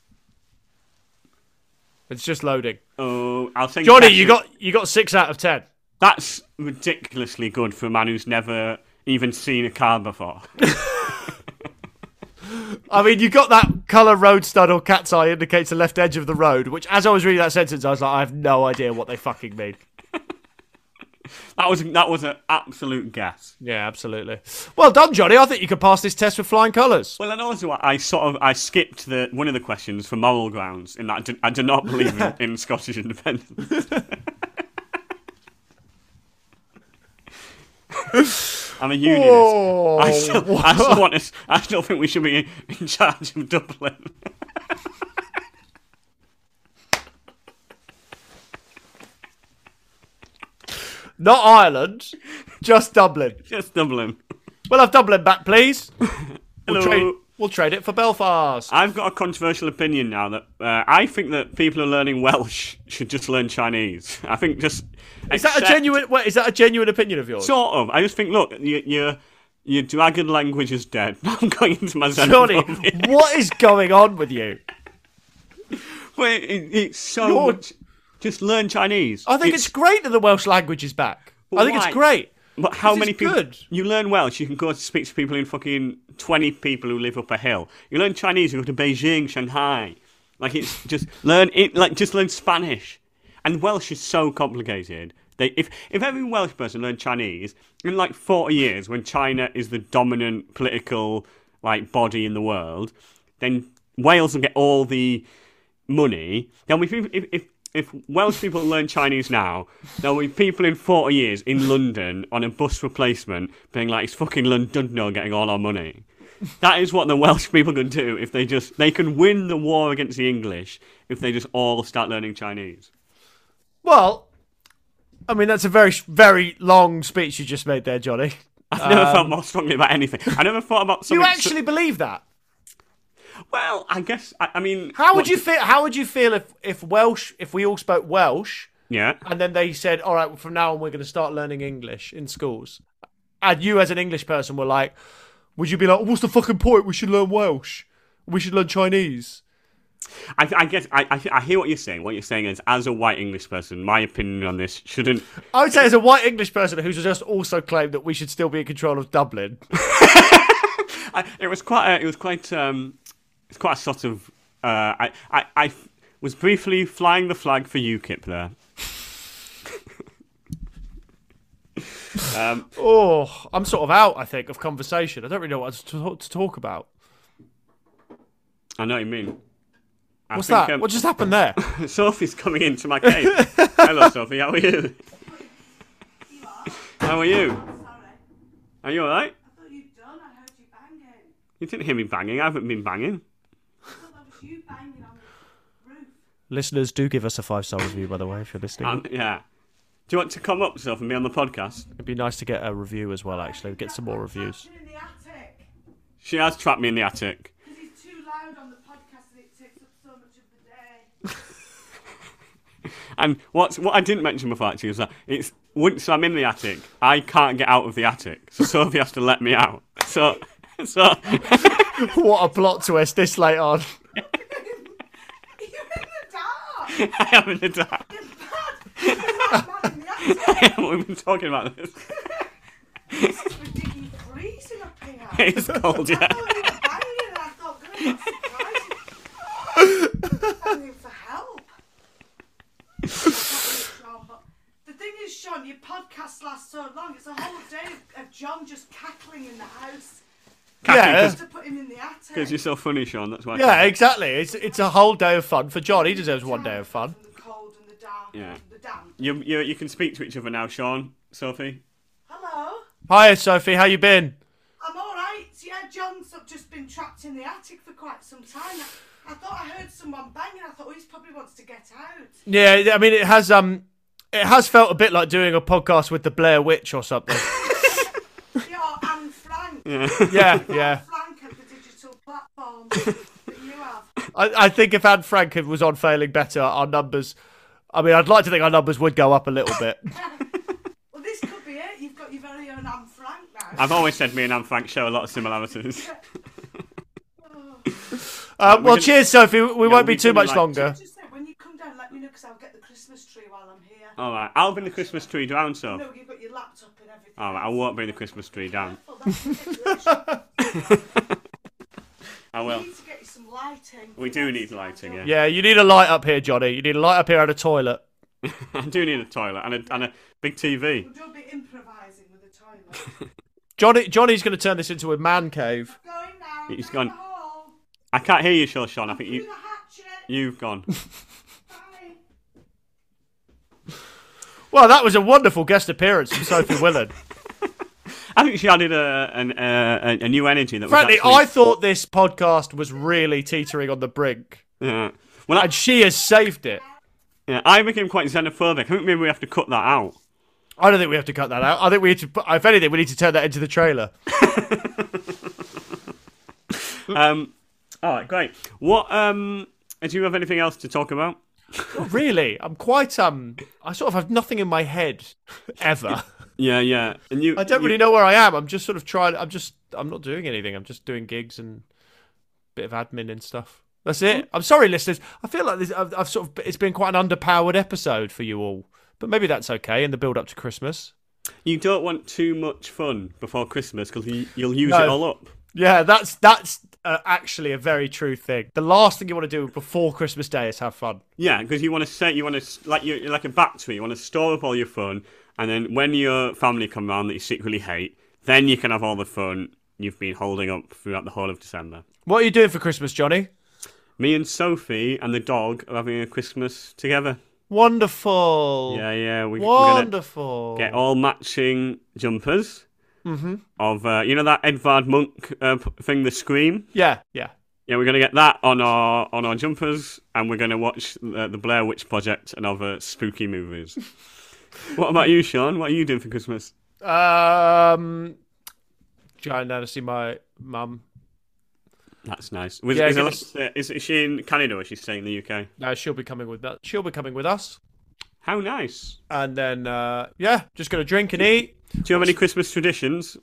It's just loading. Oh, I'll think. Johnny, you got 6 out of 10. That's ridiculously good for a man who's never even seen a car before. I mean, you got that colour road stud or cat's eye indicates the left edge of the road, which, as I was reading that sentence, I was like, I have no idea what they fucking mean. That was an absolute guess. Yeah, absolutely. Well done, Johnny. I think you could pass this test with flying colours. Well, and also I skipped one of the questions for moral grounds in that I do not believe in Scottish independence. I'm a unionist. Oh, I still think we should be in charge of Dublin. Not Ireland, just Dublin. Just Dublin. We'll have Dublin back, please. Hello. We'll trade it for Belfast. I've got a controversial opinion now that I think that people who are learning Welsh should just learn Chinese. I think just Is that a genuine opinion of yours? Sort of. I just think, look, your dragon language is dead. I'm going into my Johnny, xenophobia. what is going on with you? Well, it's so much. Just learn Chinese. I think it's great that the Welsh language is back. I think why? it's great. But how This many is people? good. You learn Welsh, you can go to speak to people in fucking 20 people who live up a hill. You learn Chinese, you go to Beijing, Shanghai. Like it's just learn it. Like just learn Spanish. And Welsh is so complicated. If every Welsh person learned Chinese in like 40 years, when China is the dominant political like body in the world, then Wales will get all the money. Then if Welsh people learn Chinese now, there'll be people in 40 years in London on a bus replacement being like, it's fucking Londonderry getting all our money. That is what the Welsh people can do if they can win the war against the English if they just all start learning Chinese. Well, I mean, that's a very, very long speech you just made there, Johnny. I've never felt more strongly about anything. I never thought about something... You actually believe that? Well, I guess, I mean... How would you feel if we all spoke Welsh, Yeah. and then they said, all right, from now on we're going to start learning English in schools, and you as an English person were like, would you be like, what's the fucking point? We should learn Welsh. We should learn Chinese. I guess I hear what you're saying. What you're saying is, as a white English person, my opinion on this shouldn't... I would say as a white English person who's just also claimed that we should still be in control of Dublin. It was quite a sort of... I was briefly flying the flag for UKIP there. I'm sort of out, I think, of conversation. I don't really know what to talk about. I know what you mean. What's that? What just happened there? Sophie's coming into my cave. Hello, Sophie. How are you? How are you? Sorry. Are you alright? I thought you'd done. I heard you banging. You didn't hear me banging. I haven't been banging. I thought that was you banging on the roof. Listeners, do give us a 5-star review, by the way, if you're listening. Yeah. Do you want to come up, Sophie, and be on the podcast? It'd be nice to get a review as well, actually. Get some more reviews. In the attic. She has trapped me in the attic. Because he's too loud on the podcast and it takes up so much of the day. And what I didn't mention before, actually, is that once I'm in the attic, I can't get out of the attic. So Sophie has to let me out. So What a plot twist this late on. You're in the dark. I am in the dark. You're bad. You're not in the attic. We've been talking about this. This is ridiculous. Freezing up here. It's cold, yeah. I thought you were banging and I thought, God, that's surprising. Banging for help. Sean, but the thing is, Sean, your podcast lasts so long. It's a whole day of John just cackling in the house. Yeah. To put him in the attic. Because you're so funny, Sean. That's why. Yeah, exactly. It's a whole day of fun for John. He deserves one day of fun. From the cold and the dark Yeah. and the damp. You can speak to each other now, Sean. Sophie. Hello. Hi, Sophie. How you been? I'm all right. Yeah, John's just been trapped in the attic for quite some time. I thought I heard someone banging. I thought, he probably wants to get out. Yeah, I mean, it has felt a bit like doing a podcast with the Blair Witch or something. Yeah, or Anne Frank. Yeah, yeah. Anne Frank and the digital platform that you have. I think if Anne Frank was on Failing Better, our numbers... I mean, I'd like to think our numbers would go up a little bit. Well, this could be it. You've got your very own Anne Frank now. I've always said me and Anne Frank share a lot of similarities. Well, cheers, Sophie. We won't be we too can, much like, longer. Just say, when you come down, let me know because I'll get the Christmas tree while I'm here. All right, I'll bring the Christmas tree down, so. No, you've got your laptop and everything. All right, I won't bring the Christmas tree down. Oh, that's ridiculous. I will. We need to get you some lighting. We do need lighting, yeah. Yeah, you need a light up here, Johnny. You need a light up here and a toilet. I do need a toilet and a big TV. We'll do a bit improvising with the toilet. Johnny's going to turn this into a man cave. Going now. He's down gone. the hall. I can't hear you, Sean. I think Through the hatchet. you've gone. Bye. Well, that was a wonderful guest appearance from Sophie Willand. I think she added a new energy that Frankly, was actually... I thought this podcast was really teetering on the brink. Yeah. Well, And she has saved it. I became quite xenophobic. I think maybe we have to cut that out. I don't think we have to cut that out. I think we need to. If anything, we need to turn that into the trailer. All right, great. What? Do you have anything else to talk about? Not really. I'm quite. I sort of have nothing in my head ever. Yeah. And I don't really know where I am. I'm just sort of trying. I'm not doing anything. I'm just doing gigs and a bit of admin and stuff. That's it. I'm sorry, listeners. I feel like this. I've sort of. It's been quite an underpowered episode for you all, but maybe that's okay in the build up to Christmas. You don't want too much fun before Christmas because you'll use it all up. Yeah, that's actually a very true thing. The last thing you want to do before Christmas Day is have fun. Yeah, because you're like a battery. You want to store up all your fun, and then when your family come round that you secretly hate, then you can have all the fun you've been holding up throughout the whole of December. What are you doing for Christmas, Johnny? Me and Sophie and the dog are having a Christmas together. Wonderful. Yeah. Wonderful. We're gonna get all matching jumpers. Mm-hmm. Of that Edvard Munch thing, The Scream. Yeah. Yeah, we're gonna get that on our jumpers, and we're gonna watch the Blair Witch Project and other spooky movies. What about you, Sean? What are you doing for Christmas? Going down to see my mum. That's nice. Is she in Canada or is she staying in the UK? No, she'll be coming with that. She'll be coming with us. How nice. And then, just going to drink and eat. Do you have any Christmas traditions?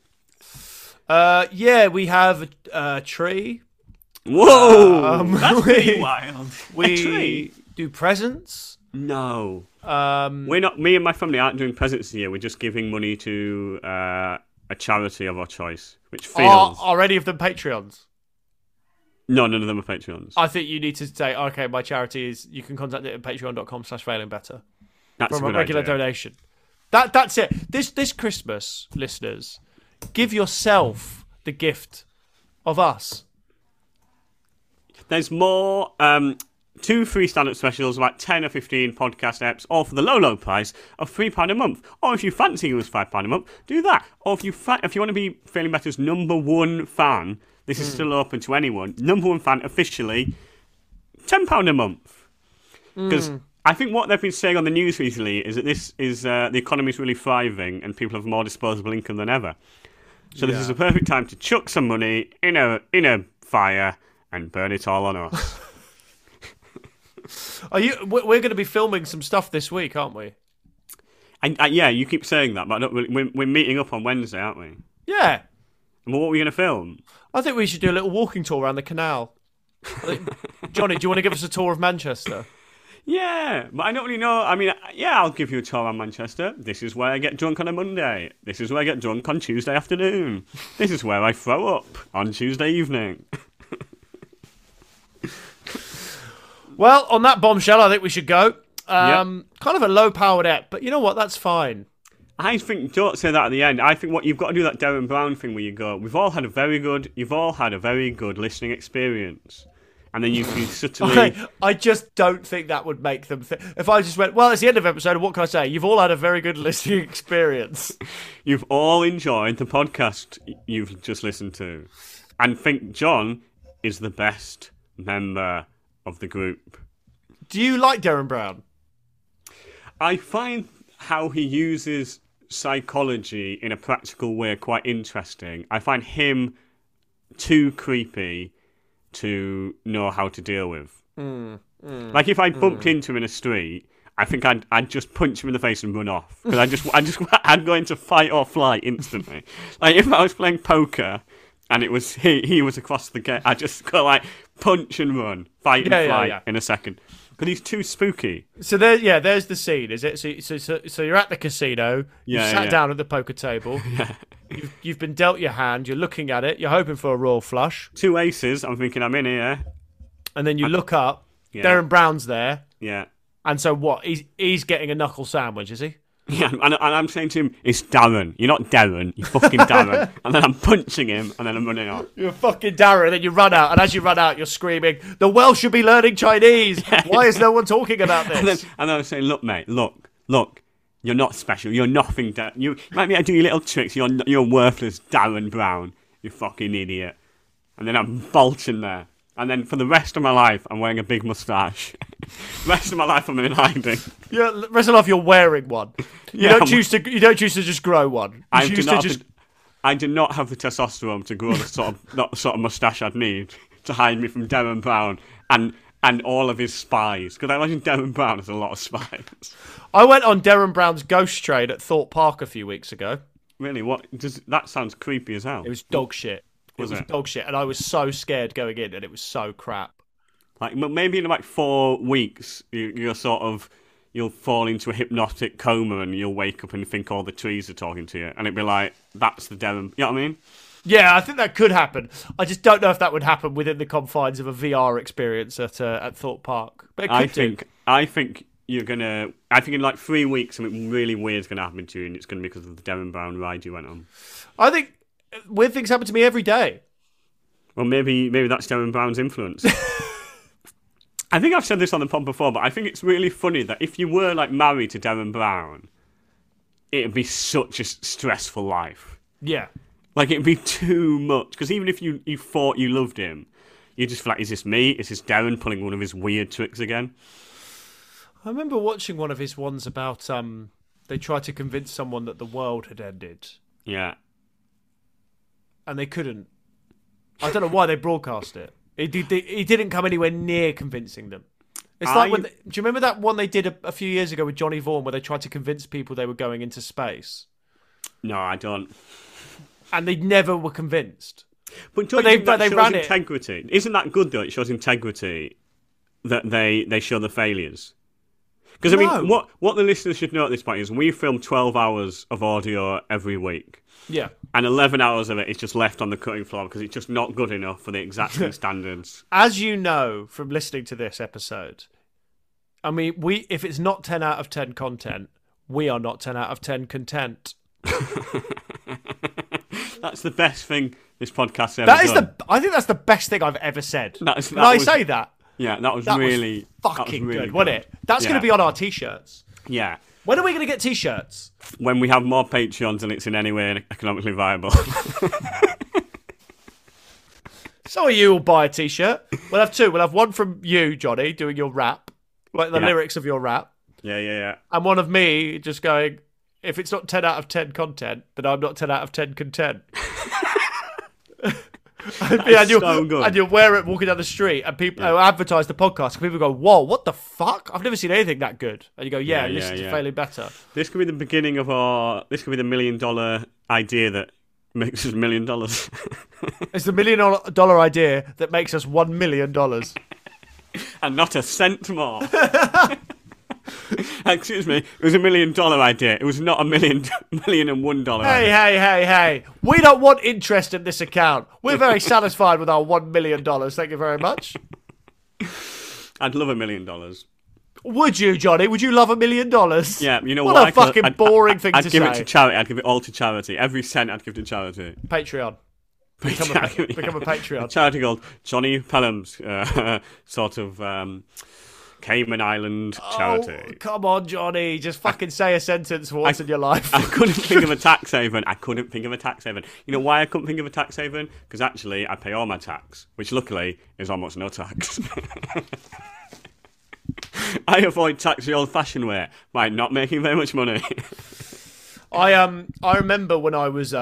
Yeah, we have a tree. Whoa! That's pretty wild. We do presents. No. We're not. Me and my family aren't doing presents this year. We're just giving money to a charity of our choice, which feels... Are any of them Patreons? No, none of them are Patreons. I think you need to say, okay, my charity is... You can contact it at patreon.com/failingbetter. That's from a regular donation. That's it. This Christmas, listeners, give yourself the gift of us. There's more 2 free stand-up specials, like 10 or 15 podcast eps, all for the low price of £3 a month. Or if you fancy it was £5 a month, do that. Or if you want to be Failing Better's number one fan, this is still open to anyone. Number one fan officially, £10 a month. Because I think what they've been saying on the news recently is that this is the economy's really thriving and people have more disposable income than ever. So this is a perfect time to chuck some money in a fire and burn it all on us. We're going to be filming some stuff this week, aren't we? Yeah, you keep saying that, but we're meeting up on Wednesday, aren't we? Yeah. And what are we going to film? I think we should do a little walking tour around the canal. Johnny, do you want to give us a tour of Manchester? Yeah, but I don't really know. I mean, yeah, I'll give you a tour around Manchester. This is where I get drunk on a Monday. This is where I get drunk on Tuesday afternoon. This is where I throw up on Tuesday evening. Well, on that bombshell, I think we should go. Kind of a low-powered ep, but you know what? That's fine. I think, don't say that at the end. I think what you've got to do that Darren Brown thing where you go, you've all had a very good listening experience. And then you subtly... I just don't think that would make them think... If I just went, well, it's the end of the episode, and what can I say? You've all had a very good listening experience. You've all enjoyed the podcast you've just listened to. And think John is the best member of the group. Do you like Darren Brown? I find how he uses psychology in a practical way quite interesting. I find him too creepy to know how to deal with. Like if I bumped into him in a street, I think I'd just punch him in the face and run off because I'd go into fight or flight instantly. Like if I was playing poker and it was he was across the gate, I'd just go like punch and run, fight and flight in a second. Because he's too spooky. So there's the scene, is it? So you're at the casino. You sat down at the poker table. Yeah. You've been dealt your hand. You're looking at it. You're hoping for a royal flush. 2 aces. I'm thinking I'm in here. And then you look up. Yeah. Darren Brown's there. Yeah. And so what? He's getting a knuckle sandwich, is he? Yeah, and I'm saying to him, it's Darren. You're not Darren. You're fucking Darren. And then I'm punching him, and then I'm running off. You're fucking Darren, and then you run out. And as you run out, you're screaming, the Welsh should be learning Chinese. Why is no one talking about this? And then I'm saying, look, mate, look. You're not special. You're nothing. You might be able to do your little tricks. You're worthless, Darren Brown. You fucking idiot. And then I'm bolting there. And then for the rest of my life, I'm wearing a big moustache. Rest of my life I'm in hiding. Yeah, rest of life you're wearing one. You don't choose to just grow one. I do not have the testosterone to grow the sort of moustache I'd need to hide me from Derren Brown and all of his spies. Because I imagine Derren Brown has a lot of spies. I went on Derren Brown's ghost train at Thorpe Park a few weeks ago. Really? That sounds creepy as hell. It was dog shit. It was dog shit, and I was so scared going in, and it was so crap. Like maybe in like 4 weeks, you'll fall into a hypnotic coma, and you'll wake up and think all the trees are talking to you, and it'd be like, that's the Derren. You know what I mean? Yeah, I think that could happen. I just don't know if that would happen within the confines of a VR experience at Thorpe Park. But it could I think you're gonna. I think in like 3 weeks, something really weird's gonna happen to you, and it's gonna be because of the Derren Brown ride you went on. I think weird things happen to me every day. Well, maybe that's Derren Brown's influence. I think I've said this on the pod before, but I think it's really funny that if you were like married to Derren Brown, it'd be such a stressful life. Yeah. Like, it'd be too much. Because even if you thought you loved him, you just feel like, is this me? Is this Derren pulling one of his weird tricks again? I remember watching one of his ones about they tried to convince someone that the world had ended. Yeah. And they couldn't. I don't know why they broadcast it. He didn't come anywhere near convincing them. It's like do you remember that one they did a few years ago with Johnny Vaughan where they tried to convince people they were going into space? No, I don't. And they never were convinced. But they shows integrity. Isn't that good, though? It shows integrity that they show the failures. Because, I mean, what the listeners should know at this point is we film 12 hours of audio every week. Yeah. And 11 hours of it is just left on the cutting floor because it's just not good enough for the exacting standards. As you know from listening to this episode, I mean, if it's not 10 out of 10 content, we are not 10 out of 10 content. That's the best thing this podcast ever done. I think that's the best thing I've ever said. Can I say that? Yeah, that was really fucking really good, wasn't it? That's going to be on our t-shirts. Yeah. When are we going to get t-shirts? When we have more Patreons and it's in any way economically viable. So you will buy a t-shirt. We'll have two. We'll have one from you, Johnny, doing your rap, like the lyrics of your rap. Yeah. And one of me just going, if it's not 10 out of 10 content, then I'm not 10 out of 10 content. and you'll wear it walking down the street, and people advertise the podcast. And people go, "Whoa, what the fuck? I've never seen anything that good." And you go, "Listen to Failing Better." This could be the beginning of This could be the $1 million idea that makes us $1 million. It's the $1 million idea that makes us $1 million, and not a cent more. Excuse me, it was $1 million idea. It was not $1,000,001 idea. Hey. We don't want interest in this account. We're very satisfied with our $1 million. Thank you very much. I'd love $1 million. Would you, Johnny? Would you love $1 million? Yeah, you know what? What a fucking boring thing to say. I'd give it to charity. I'd give it all to charity. Every cent I'd give to charity. Patreon. Become a Patreon. A charity called Johnny Pelham's sort of... Cayman Island charity. Oh, come on, Johnny. Just fucking say a sentence once in your life. I couldn't think of a tax haven. You know why I couldn't think of a tax haven? Because actually, I pay all my tax, which luckily is almost no tax. I avoid tax the old-fashioned way by not making very much money. I remember when I was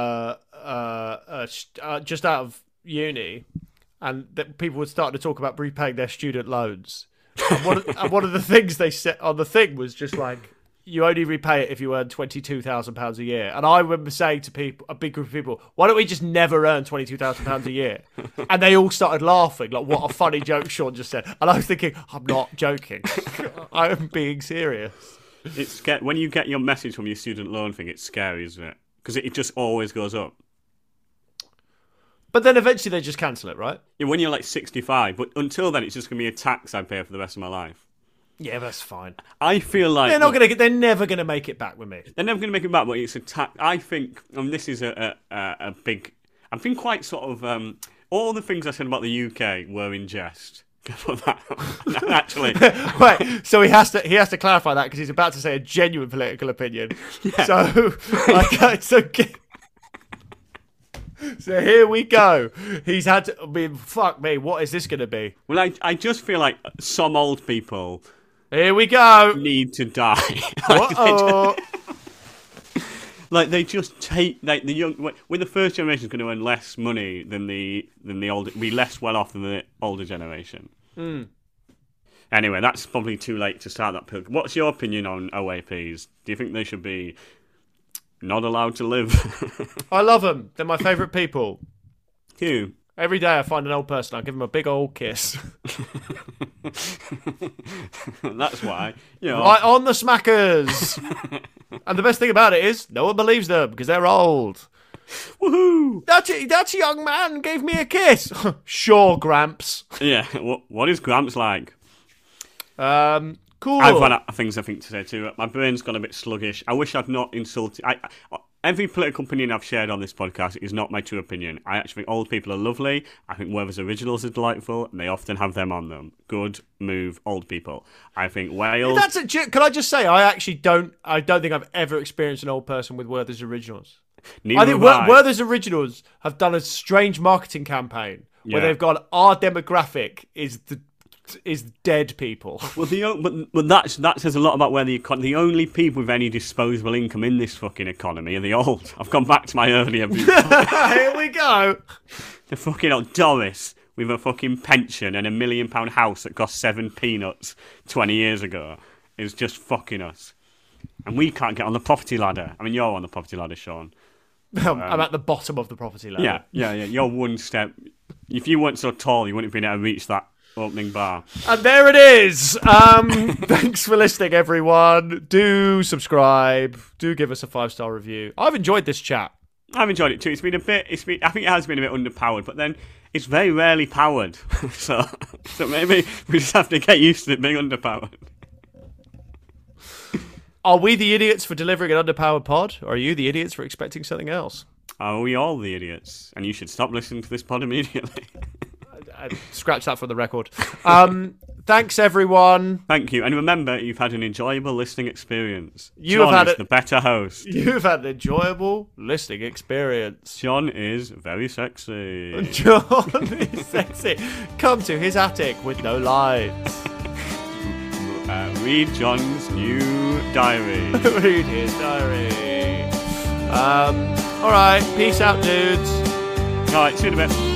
just out of uni, and that people would start to talk about repaying their student loans. And one of the things they said on the thing was just like, you only repay it if you earn £22,000 a year. And I remember saying to people, a big group of people, why don't we just never earn £22,000 a year? And they all started laughing, like, what a funny joke Sean just said. And I was thinking, I'm not joking. I'm being serious. It's when you get your message from your student loan thing, it's scary, isn't it? Because it just always goes up. But then eventually they just cancel it, right? Yeah, when you're like 65. But until then, it's just going to be a tax I pay for the rest of my life. Yeah, that's fine. I feel like... They're never going to make it back with me. They're never going to make it back, but it's a tax... I think... this is a big... I've been quite sort of... all the things I said about the UK were in jest. Actually... Right, so he has to clarify that because he's about to say a genuine political opinion. Yeah. So here we go. He's had to, I mean, fuck me, what is this going to be? Well, I just feel like some old people Here we go. need to die. Uh-oh. Like they just take like the young. When the first generation is going to earn less money than the older, be less well off than the older generation. Anyway, that's probably too late to start that pill. What's your opinion on OAPs? Do you think they should be not allowed to live? I love them. They're my favourite people. Who? Every day I find an old person, I give them a big old kiss. That's why. You know. Right on the smackers. And the best thing about it is, no one believes them because they're old. Woohoo! That young man gave me a kiss. Sure, Gramps. Yeah. What is Gramps like? Cool. I've run out of things I think to say too. My brain's gone a bit sluggish. I wish I'd not insulted. Every political opinion I've shared on this podcast is not my true opinion. I actually think old people are lovely. I think Werther's Originals are delightful, and they often have them on them. Good move, old people. I think Wales. Can I just say, I don't think I've ever experienced an old person with Werther's Originals. Neither I think have I. Werther's Originals have done a strange marketing campaign where they've gone, our demographic is dead people. Well, that says a lot about where the only people with any disposable income in this fucking economy are the old. I've gone back to my earlier view. Here we go. The fucking old Doris with a fucking pension and £1 million house that cost 7 peanuts 20 years ago is just fucking us. And we can't get on the property ladder. I mean, you're on the property ladder, Sean. I'm at the bottom of the property ladder. Yeah. You're one step. If you weren't so tall, you wouldn't have been able to reach that opening bar. And there it is. Thanks for listening, everyone. Do subscribe. Do give us a 5-star review. I've enjoyed this chat. I've enjoyed it too. I think it has been a bit underpowered, but then it's very rarely powered. so maybe we just have to get used to it being underpowered. Are we the idiots for delivering an underpowered pod, or are you the idiots for expecting something else? Are we all the idiots? And you should stop listening to this pod immediately. Scratch that from the record. Thanks, everyone. Thank you. And remember, you've had an enjoyable listening experience. John is the better host. You've had an enjoyable listening experience. John is very sexy. John is sexy. Come to his attic with no lights. Read John's new diary. Read his diary. All right. Peace out, dudes. All right. See you in a bit.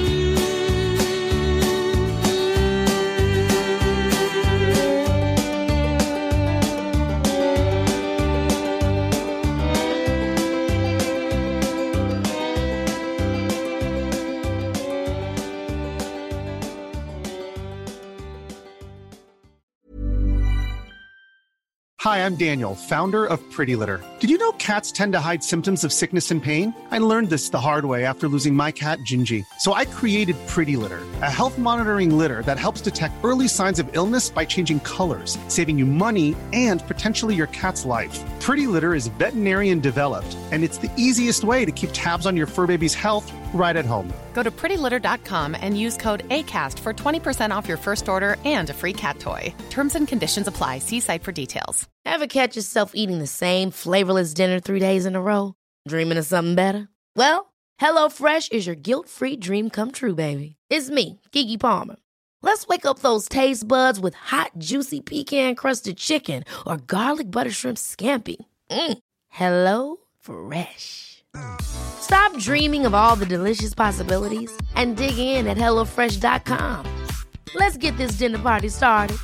Hi, I'm Daniel, founder of Pretty Litter. Did you know cats tend to hide symptoms of sickness and pain? I learned this the hard way after losing my cat, Gingy. So I created Pretty Litter, a health monitoring litter that helps detect early signs of illness by changing colors, saving you money and potentially your cat's life. Pretty Litter is veterinarian developed, and it's the easiest way to keep tabs on your fur baby's health right at home. Go to prettylitter.com and use code ACAST for 20% off your first order and a free cat toy. Terms and conditions apply. See site for details. Ever catch yourself eating the same flavorless dinner 3 days in a row? Dreaming of something better? Well, HelloFresh is your guilt-free dream come true, baby. It's me, Keke Palmer. Let's wake up those taste buds with hot, juicy pecan-crusted chicken or garlic butter shrimp scampi. Hello Fresh. Stop dreaming of all the delicious possibilities and dig in at HelloFresh.com. Let's get this dinner party started.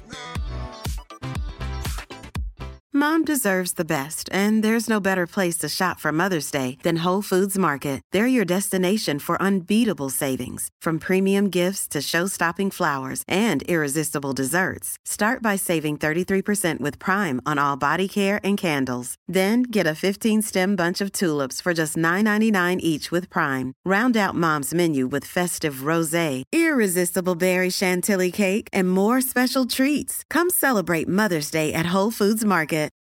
Mom deserves the best, and there's no better place to shop for Mother's Day than Whole Foods Market. They're your destination for unbeatable savings, from premium gifts to show-stopping flowers and irresistible desserts. Start by saving 33% with Prime on all body care and candles. Then get a 15-stem bunch of tulips for just $9.99 each with Prime. Round out Mom's menu with festive rosé, irresistible berry chantilly cake, and more special treats. Come celebrate Mother's Day at Whole Foods Market.